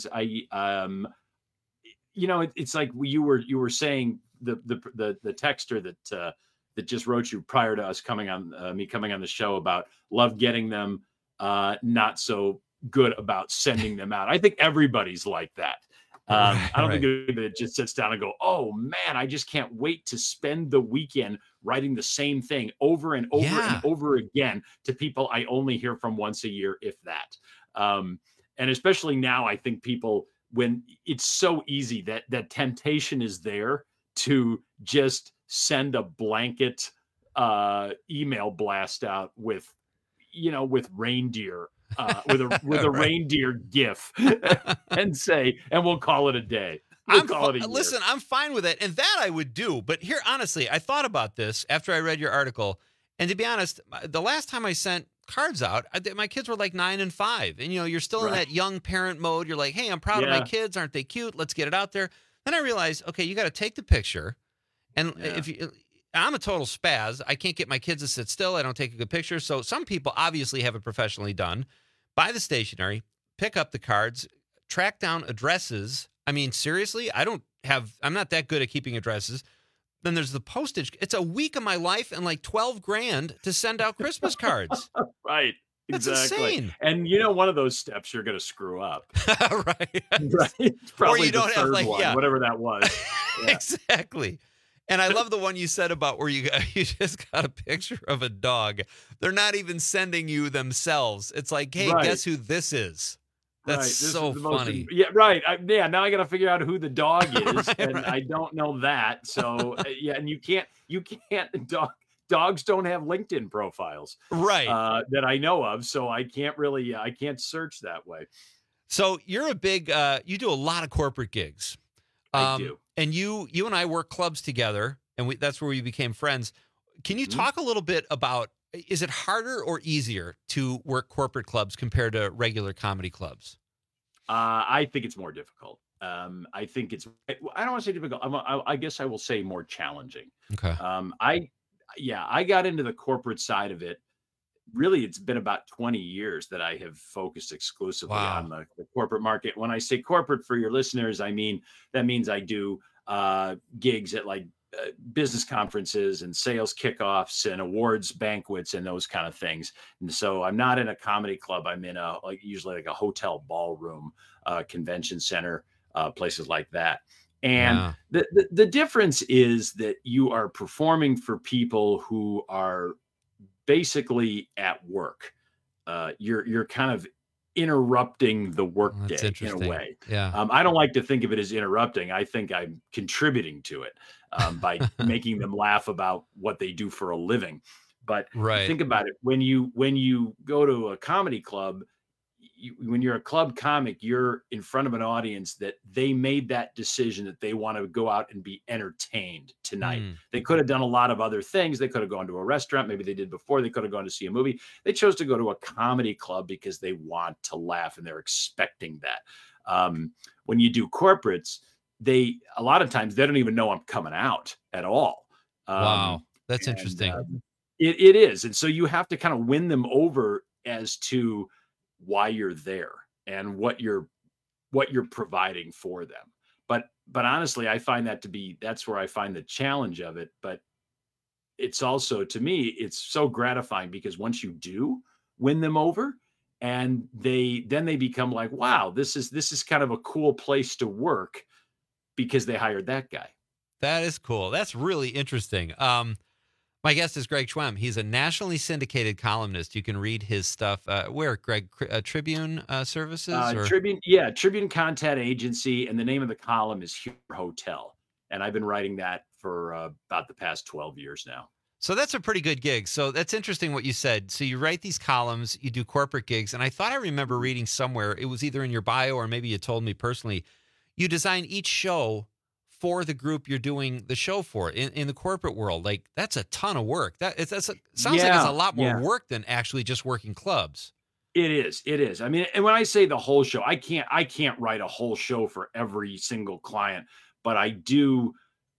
It's like you were saying the texter that just wrote you prior to us coming on me coming on the show about love getting them, not so good about sending them out. I think everybody's like that. I don't think it just sits down and go, oh man, I just can't wait to spend the weekend writing the same thing over and over and over again to people I only hear from once a year, if that. And especially now, I think people, when it's so easy that temptation is there to just send a blanket email blast out with reindeer, with a reindeer gif and say, and we'll call it a day. Listen, I'm fine with it. And that I would do. But here, honestly, I thought about this after I read your article. And to be honest, the last time I sent cards out, my kids were like 9 and 5. And, you're still in that young parent mode. You're like, hey, I'm proud of my kids. Aren't they cute? Let's get it out there. Then I realized, okay, you got to take the picture. And I'm a total spaz. I can't get my kids to sit still. I don't take a good picture. So some people obviously have it professionally done. Buy the stationery, pick up the cards, track down addresses. I mean, seriously, I'm not that good at keeping addresses. Then there's the postage. It's a week of my life and like $12,000 to send out Christmas cards. Right. That's exactly. insane. And one of those steps you're going to screw up. Right. Probably or you don't the third have one, whatever that was. Yeah. Exactly. And I love the one you said about where you just got a picture of a dog. They're not even sending you themselves. It's like, hey, guess who this is? That's Right. This so is the most funny. yeah, right. Now I got to figure out who the dog is, and I don't know that. So yeah, and you can't dogs don't have LinkedIn profiles, Right. that I know of, so I can't really I can't search that way. So you're a big you do a lot of corporate gigs. I do. And you and I work clubs together, and that's where we became friends. Can you talk a little bit about, is it harder or easier to work corporate clubs compared to regular comedy clubs? I think it's more difficult. I think it's, I don't want to say difficult. I guess I will say more challenging. Okay. I got into the corporate side of it. Really, it's been about 20 years that I have focused exclusively on the corporate market. When I say corporate for your listeners, that means I do gigs at like business conferences and sales kickoffs and awards banquets and those kind of things. And so I'm not in a comedy club. I'm in usually like a hotel ballroom, convention center, places like that. And the difference is that you are performing for people who are basically at work. You're kind of interrupting the workday in a way. Yeah. I don't like to think of it as interrupting. I think I'm contributing to it by making them laugh about what they do for a living. But think about it. When you go to a comedy club, when you're a club comic, you're in front of an audience that they made that decision that they want to go out and be entertained tonight. They could have done a lot of other things. They could have gone to a restaurant. Maybe they did before. They could have gone to see a movie. They chose to go to a comedy club because they want to laugh and they're expecting that. When you do corporates, a lot of times they don't even know I'm coming out at all. Wow. That's interesting. It is. And so you have to kind of win them over as to why you're there and what you're providing for them. But honestly, I find that's where I find the challenge of it. But it's also, to me, it's so gratifying because once you do win them over and they become like, wow, this is kind of a cool place to work because they hired that guy. That is cool. That's really interesting. My guest is Greg Schwemm. He's a nationally syndicated columnist. You can read his stuff. Where, Greg? Tribune Services? Tribune Content Agency, and the name of the column is Humor Hotel. And I've been writing that for about the past 12 years now. So that's a pretty good gig. So that's interesting what you said. So you write these columns, you do corporate gigs, and I thought I remember reading somewhere, it was either in your bio or maybe you told me personally, you design each show for the group you're doing the show for in the corporate world. Like, that's a ton of work. Sounds like it's a lot more work than actually just working clubs. It is. I mean, and when I say the whole show, I can't write a whole show for every single client, but I do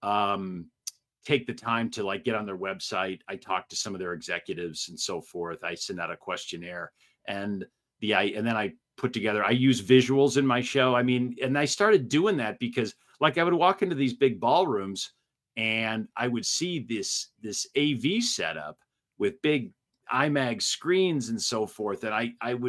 take the time to like get on their website. I talk to some of their executives and so forth. I send out a questionnaire and then I put together, I use visuals in my show. I mean, and I started doing that because like I would walk into these big ballrooms and I would see this AV setup with big IMAX screens and so forth. And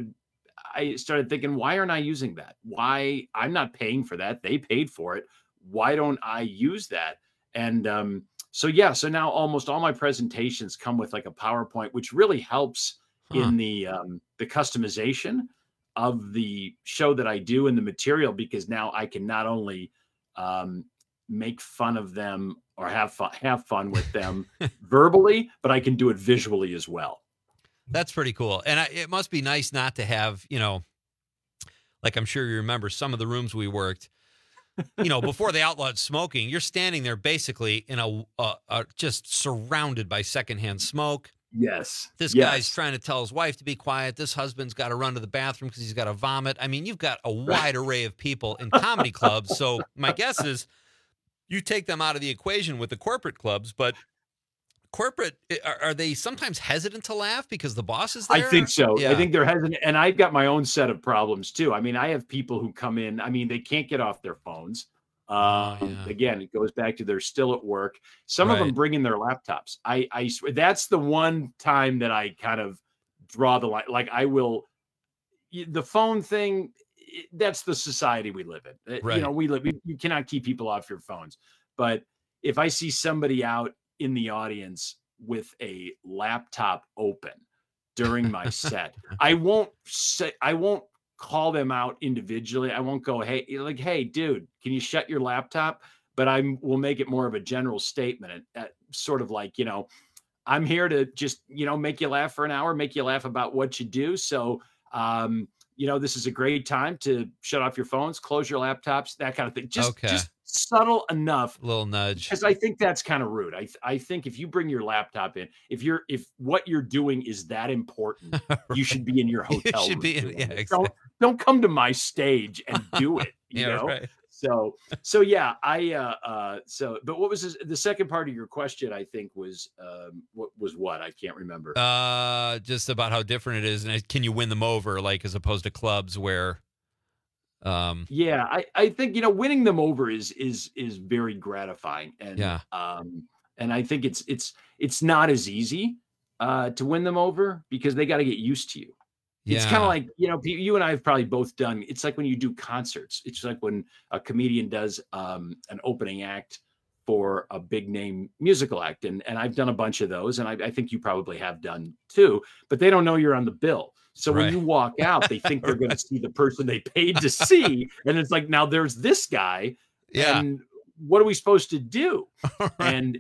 I started thinking, why aren't I using that? Why? I'm not paying for that. They paid for it. Why don't I use that? And so now almost all my presentations come with like a PowerPoint, which really helps in the customization of the show that I do and the material, because now I can not only make fun of them or have fun with them verbally, but I can do it visually as well. That's pretty cool. And it must be nice not to have, like I'm sure you remember some of the rooms we worked, before they outlawed smoking, you're standing there basically in a just surrounded by secondhand smoke. Yes. This guy's trying to tell his wife to be quiet. This husband's got to run to the bathroom because he's got to vomit. I mean, you've got a wide array of people in comedy clubs. So my guess is you take them out of the equation with the corporate clubs, but corporate, are they sometimes hesitant to laugh because the boss is there? I think so. Yeah. I think they're hesitant. And I've got my own set of problems too. I mean, I have people who come in, I mean, they can't get off their phones. Again, it goes back to they're still at work. Some of them bring in their laptops. I swear that's the one time that I kind of draw the line. Like the phone thing, that's the society we live in. Right. You cannot keep people off your phones. But if I see somebody out in the audience with a laptop open during my set, I won't call them out individually. I won't go, hey, dude, can you shut your laptop? But will make it more of a general statement, sort of like, I'm here to just, make you laugh for an hour, make you laugh about what you do. So, this is a great time to shut off your phones, close your laptops, that kind of thing. Just subtle enough. Little nudge. Because I think that's kind of rude. I think if you bring your laptop in, if what you're doing is that important, right. You should be in your hotel room. Exactly. Don't come to my stage and do it. You know? Right. So yeah, but what was the second part of your question? I think was what? I can't remember. Just about how different it is, and can you win them over, like as opposed to clubs where. Yeah, I think winning them over is very gratifying, and and I think it's not as easy to win them over because they got to get used to you. It's kind of like, you and I have probably both done. It's like when you do concerts. It's like when a comedian does an opening act for a big name musical act. And I've done a bunch of those. And I think you probably have done too, but they don't know you're on the bill. So when you walk out, they think they're going to see the person they paid to see. And it's like, now there's this guy. Yeah. And what are we supposed to do? And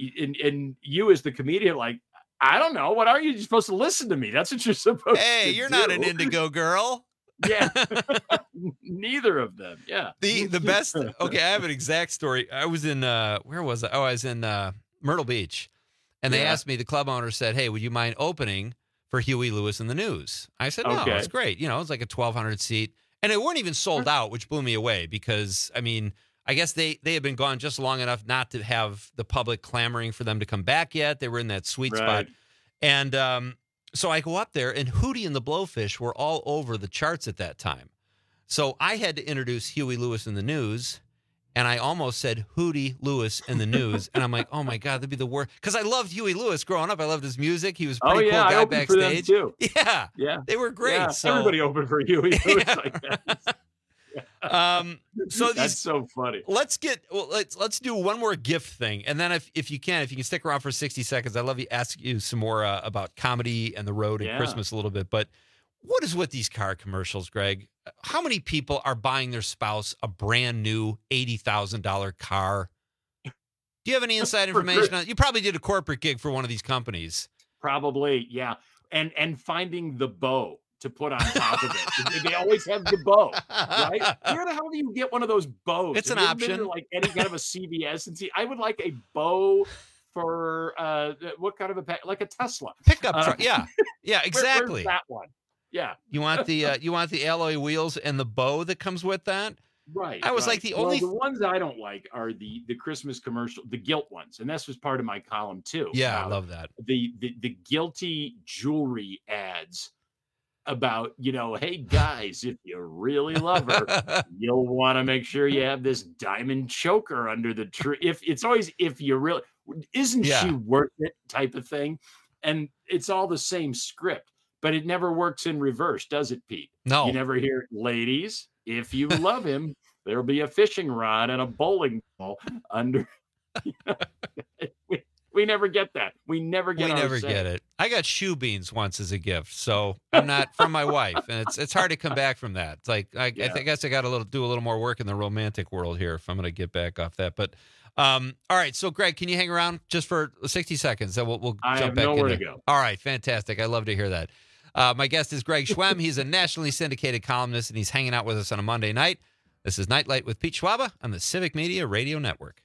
you as the comedian, like, I don't know. What are you supposed to listen to me? That's what you're supposed to do. Hey, you're not an Indigo girl. Yeah. Neither of them. Yeah. The best. Okay, I have an exact story. I was in where was I? Oh, I was in Myrtle Beach. And they asked me, the club owner said, "Hey, would you mind opening for Huey Lewis and the News?" I said, "No, it's great." It's like a 1,200 seat. And it weren't even sold out, which blew me away because, I mean, I guess they had been gone just long enough not to have the public clamoring for them to come back yet. They were in that sweet spot. And so I go up there, and Hootie and the Blowfish were all over the charts at that time. So I had to introduce Huey Lewis and the News, and I almost said Hootie Lewis and the News. And I'm like, oh, my God, that'd be the worst. Because I loved Huey Lewis growing up. I loved his music. He was a pretty cool guy backstage. For them too. Yeah. They were great. Yeah, so everybody opened for Huey Lewis like that. So that's so funny. Let's do one more gift thing, and then if you can stick around for 60 seconds, I'd love to ask you some more about comedy and the road and Christmas a little bit. But what is with these car commercials, Greg? How many people are buying their spouse a brand new $80,000 car? Do you have any inside information on it? You probably did a corporate gig for one of these companies. Probably, yeah. And finding the bow to put on top of it. They always have the bow, right? Where the hell do you get one of those bows? It's an option. Been to like any kind of a CVS and see. I would like a bow for what kind of like a Tesla pickup truck? Yeah, exactly. Where's that one? Yeah. You want the alloy wheels and the bow that comes with that? Right. I was like the only. The ones I don't like are the Christmas commercial, the guilt ones, and this was part of my column too. Yeah, I love that. The guilty jewelry ads. About, hey guys, if you really love her, you'll want to make sure you have this diamond choker under the tree. If you really, isn't she worth it type of thing? And it's all the same script, but it never works in reverse, does it, Pete? No. You never hear, ladies, if you love him, there'll be a fishing rod and a bowling ball under. We never get that. We never get it. I got shoe beans once as a gift, so I'm not from my wife, and it's hard to come back from that. It's like I guess I got to do a little more work in the romantic world here if I'm going to get back off that. But all right, so Greg, can you hang around just for 60 seconds? Then we'll jump back in. Nowhere to go. All right, fantastic. I love to hear that. My guest is Greg Schwem. He's a nationally syndicated columnist, and he's hanging out with us on a Monday night. This is Nightlight with Pete Schwaba on the Civic Media Radio Network.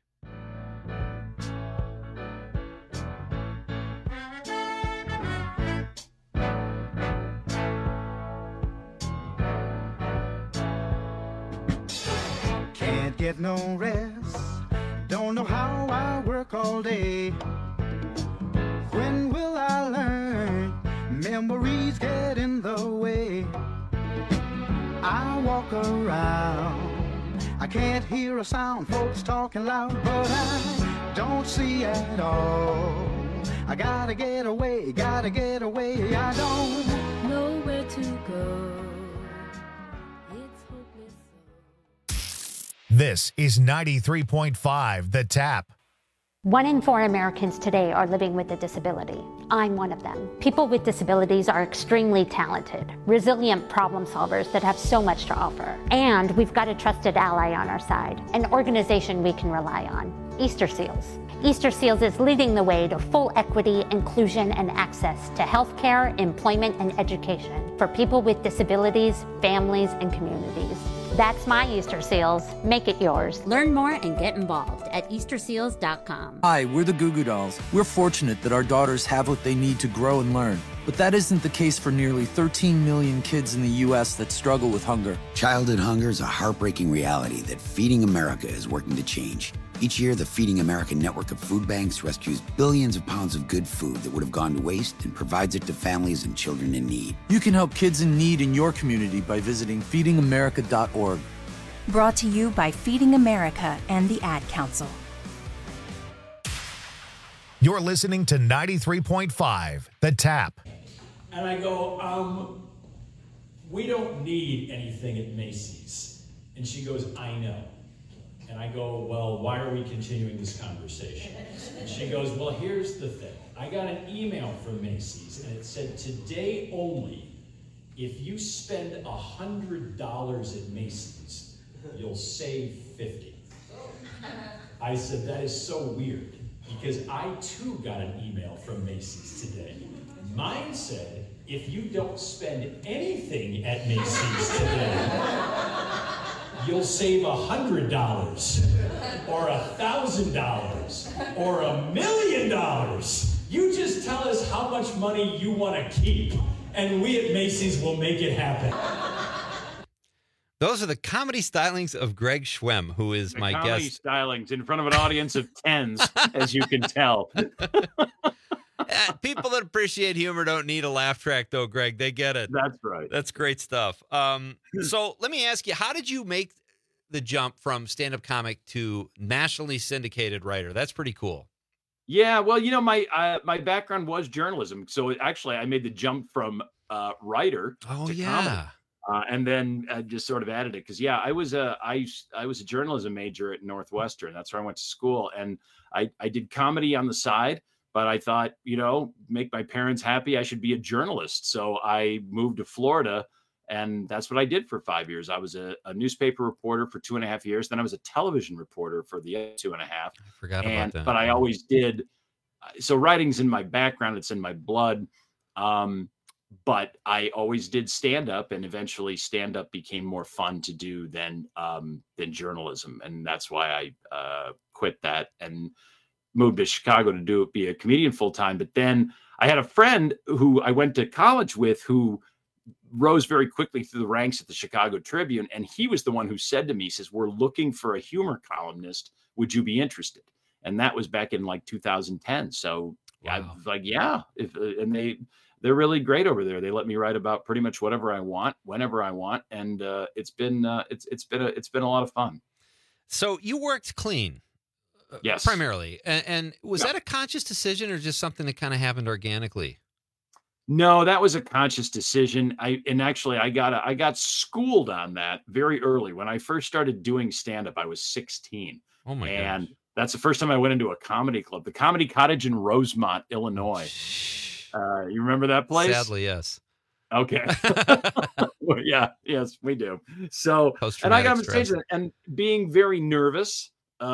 Get no rest, don't know how I work all day. When will I learn? Memories get in the way. I walk around, I can't hear a sound, folks talking loud, but I don't see at all. I gotta get away, I don't know where to go. This is 93.5 The Tap. 1 in 4 Americans today are living with a disability. I'm one of them. People with disabilities are extremely talented, resilient problem solvers that have so much to offer. And we've got a trusted ally on our side, an organization we can rely on, Easter Seals. Easter Seals is leading the way to full equity, inclusion, and access to healthcare, employment, and education for people with disabilities, families, and communities. That's my Easter Seals. Make it yours. Learn more and get involved at easterseals.com. Hi, we're the Goo Goo Dolls. We're fortunate that our daughters have what they need to grow and learn. But that isn't the case for nearly 13 million kids in the U.S. that struggle with hunger. Childhood hunger is a heartbreaking reality that Feeding America is working to change. Each year, the Feeding America network of food banks rescues billions of pounds of good food that would have gone to waste and provides it to families and children in need. You can help kids in need in your community by visiting feedingamerica.org. Brought to you by Feeding America and the Ad Council. You're listening to 93.5, The Tap. And I go, we don't need anything at Macy's. And she goes, I know. And I go, well, why are we continuing this conversation? And she goes, well, here's the thing. I got an email from Macy's, and it said, today only, if you spend $100 at Macy's, you'll save $50. I said, that is so weird, because I too got an email from Macy's today. Mine said, if you don't spend anything at Macy's today, you'll save $100 or $1,000 or $1 million. You just tell us how much money you want to keep, and we at Macy's will make it happen. Those are the comedy stylings of Greg Schwem, who is my comedy guest. Stylings in front of an audience of tens, as you can tell. People that appreciate humor don't need a laugh track, though, Greg. They get it. That's right. That's great stuff. So let me ask you, how did you make the jump from stand-up comic to nationally syndicated writer? That's pretty cool. Yeah, well, you know, my background was journalism, so actually I made the jump from writer to comedy. And then just sort of added it because, yeah, I was a journalism major at Northwestern. That's where I went to school, and I did comedy on the side. But I thought, you know, make my parents happy, I should be a journalist. So I moved to Florida, and that's what I did for 5 years. I was a newspaper reporter for 2.5 years. Then I was a television reporter for the 2.5. I forgot about that. But I always did. So writing's in my background. It's in my blood. But I always did stand-up, and eventually stand-up became more fun to do than journalism. And that's why I quit that and moved to Chicago to be a comedian full time. But then I had a friend who I went to college with who rose very quickly through the ranks at the Chicago Tribune. And he was the one who said to me, he says, we're looking for a humor columnist. Would you be interested? And that was back in like 2010. So wow. I was like, yeah. And they're really great over there. They let me write about pretty much whatever I want, whenever I want. And it's been a lot of fun. So you worked clean. Yes. Primarily. And was that a conscious decision or just something that kind of happened organically? No, that was a conscious decision. I got schooled on that very early. When I first started doing stand-up, I was 16. Oh my And gosh. that's the first time I went into a comedy club, the Comedy Cottage in Rosemont, Illinois. You remember that place? Sadly, yes. Okay. Well, yeah, yes, we do. So, and I got on stage and being very nervous,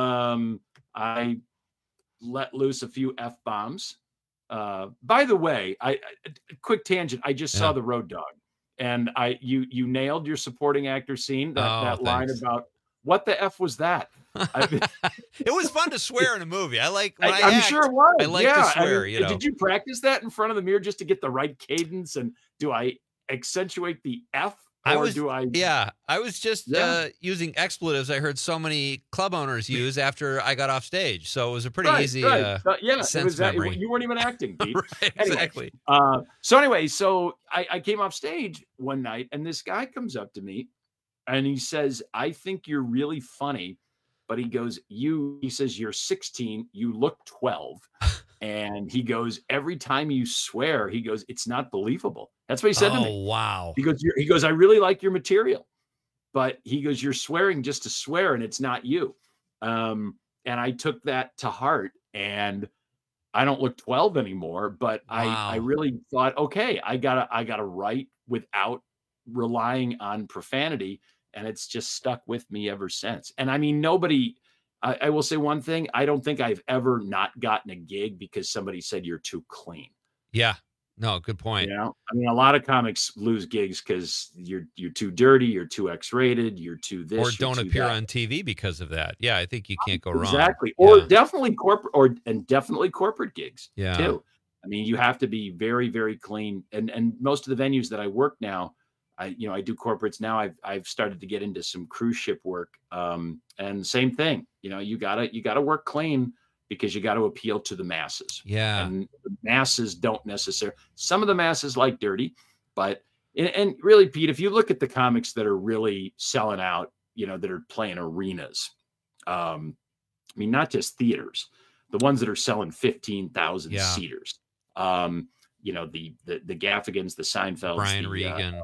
I let loose a few F-bombs. By the way, quick tangent. I just saw The Road Dog, and you nailed your supporting actor scene. That line about what the F was that? It was fun to swear in a movie. I'm sure it was. I like to swear. You know. Did you practice that in front of the mirror just to get the right cadence? And do I accentuate the F? I was just using expletives I heard so many club owners use after I got off stage. So it was a pretty easy sense memory. You weren't even acting, Pete. Right, exactly. So I came off stage one night, and this guy comes up to me, and he says, I think you're really funny. But he goes, he says, you're 16, you look 12. And he goes, every time you swear, he goes, it's not believable. That's what he said to me. Oh, wow. He goes, I really like your material. But he goes, you're swearing just to swear, and it's not you. And I took that to heart. And I don't look 12 anymore, but I really thought, okay, I gotta write without relying on profanity. And it's just stuck with me ever since. And I mean, I will say one thing. I don't think I've ever not gotten a gig because somebody said you're too clean. Yeah. No, good point. You know, I mean, a lot of comics lose gigs because you're too dirty, you're too X-rated, you're too this, or don't appear on TV because of that. Yeah, I think you can't go wrong. Exactly. Or definitely corporate gigs too. I mean, you have to be very, very clean. And most of the venues that I work now, I do corporates now. I've started to get into some cruise ship work. And same thing. You know, you gotta work clean, because you got to appeal to the masses. Yeah. And the masses don't necessarily, some of the masses like dirty, but, and really, Pete, if you look at the comics that are really selling out, you know, that are playing arenas, I mean, not just theaters, the ones that are selling 15,000 seaters, you know, the Gaffigans, the Seinfelds, Brian Regan,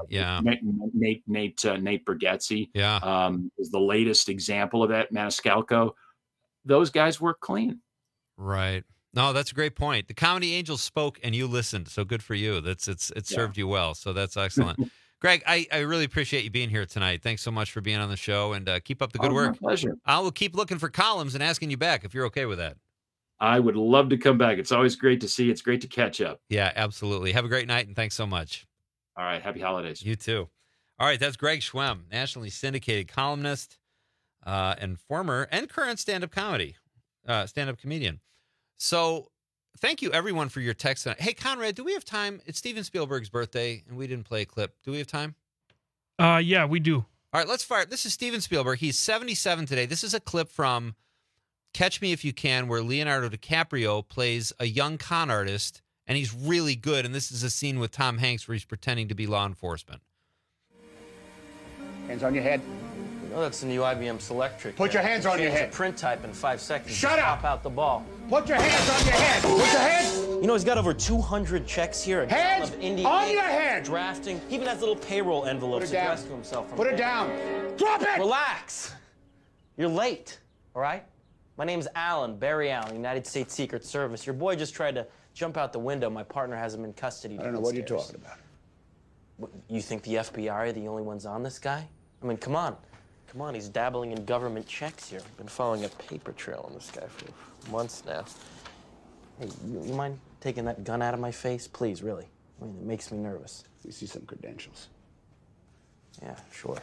Nate Bargatze, is the latest example of that. Maniscalco, those guys work clean. Right. No, that's a great point. The Comedy Angels spoke and you listened. So good for you. It served you well. So that's excellent. Greg, I really appreciate you being here tonight. Thanks so much for being on the show, and keep up the good work. My pleasure. I will keep looking for columns and asking you back if you're okay with that. I would love to come back. It's always great to see you. It's great to catch up. Yeah, absolutely. Have a great night, and thanks so much. All right. Happy holidays. You too. All right. That's Greg Schwemm, nationally syndicated columnist and former and current stand-up comedian. So thank you, everyone, for your text tonight. Hey, Conrad, do we have time? It's Steven Spielberg's birthday, and we didn't play a clip. Do we have time? Yeah, we do. All right, let's fire. This is Steven Spielberg. He's 77 today. This is a clip from Catch Me If You Can, where Leonardo DiCaprio plays a young con artist, and he's really good. And this is a scene with Tom Hanks where he's pretending to be law enforcement. Hands on your head. Oh, that's the new IBM Selectric. Put your hands on your head. Print type in 5 seconds. Shut up! Pop out the ball. Put your hands on your head. Put your hands. You know, he's got over 200 checks here. Hands of indie on your head. Drafting. He even has little payroll envelopes addressed to himself. Put it down. Drop it! Relax. You're late, all right? My name's Alan, Barry Allen, United States Secret Service. Your boy just tried to jump out the window. My partner has him in custody. I don't know what you're talking about. What, you think the FBI are the only ones on this guy? I mean, come on. Come on, he's dabbling in government checks here. I've been following a paper trail on this guy for months now. Hey, you mind taking that gun out of my face? Please, really. I mean, it makes me nervous. We see some credentials. Yeah, sure.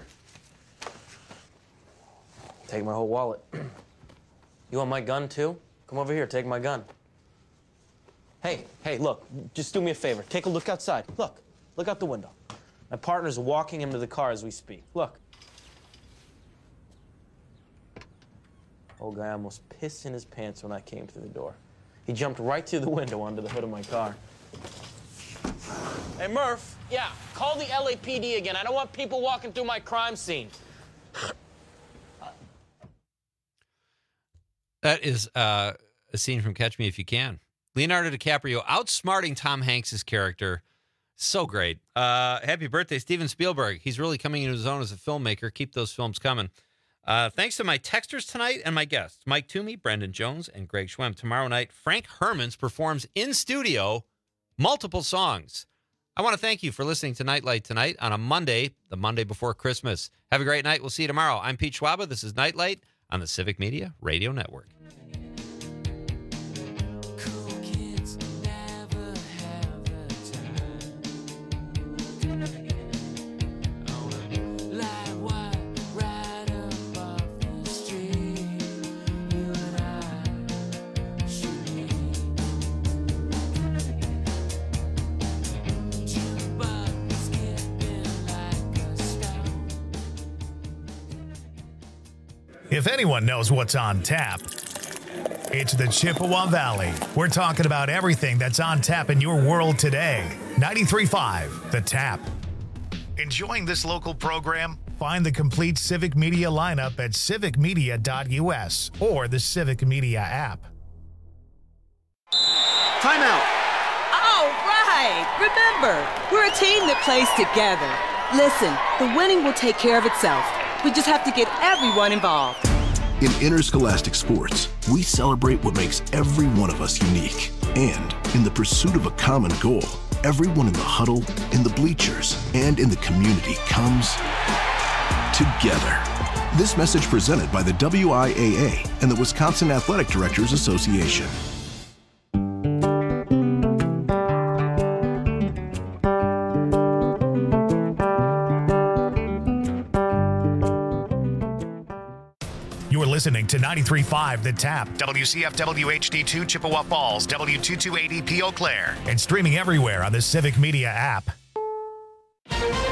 Take my whole wallet. You want my gun, too? Come over here, take my gun. Hey, look, just do me a favor. Take a look outside. Look out the window. My partner's walking him to the car as we speak. Look. Old guy almost pissed in his pants when I came through the door. He jumped right through the window onto the hood of my car. Hey, Murph. Yeah, call the LAPD again. I don't want people walking through my crime scene. That is a scene from Catch Me If You Can. Leonardo DiCaprio outsmarting Tom Hanks' character. So great. Happy birthday, Steven Spielberg. He's really coming into his own as a filmmaker. Keep those films coming. Thanks to my texters tonight and my guests, Mike Toomey, Brendan Jones, and Greg Schwemm. Tomorrow night, Frank Hermans performs in studio multiple songs. I want to thank you for listening to Nightlight tonight on a Monday, the Monday before Christmas. Have a great night. We'll see you tomorrow. I'm Pete Schwaba. This is Nightlight on the Civic Media Radio Network. If anyone knows what's on tap, it's the Chippewa Valley. We're talking about everything that's on tap in your world today. 93.5 The Tap. Enjoying this local program? Find the complete Civic Media lineup at civicmedia.us or the Civic Media app. Timeout. All right. Remember, we're a team that plays together. Listen, the winning will take care of itself. We just have to get everyone involved. In interscholastic sports, we celebrate what makes every one of us unique. And in the pursuit of a common goal, everyone in the huddle, in the bleachers, and in the community comes together. This message presented by the WIAA and the Wisconsin Athletic Directors Association. You're listening to 93.5 The Tap, WCFW HD2 Chippewa Falls, W2280 Eau Claire, and streaming everywhere on the Civic Media app.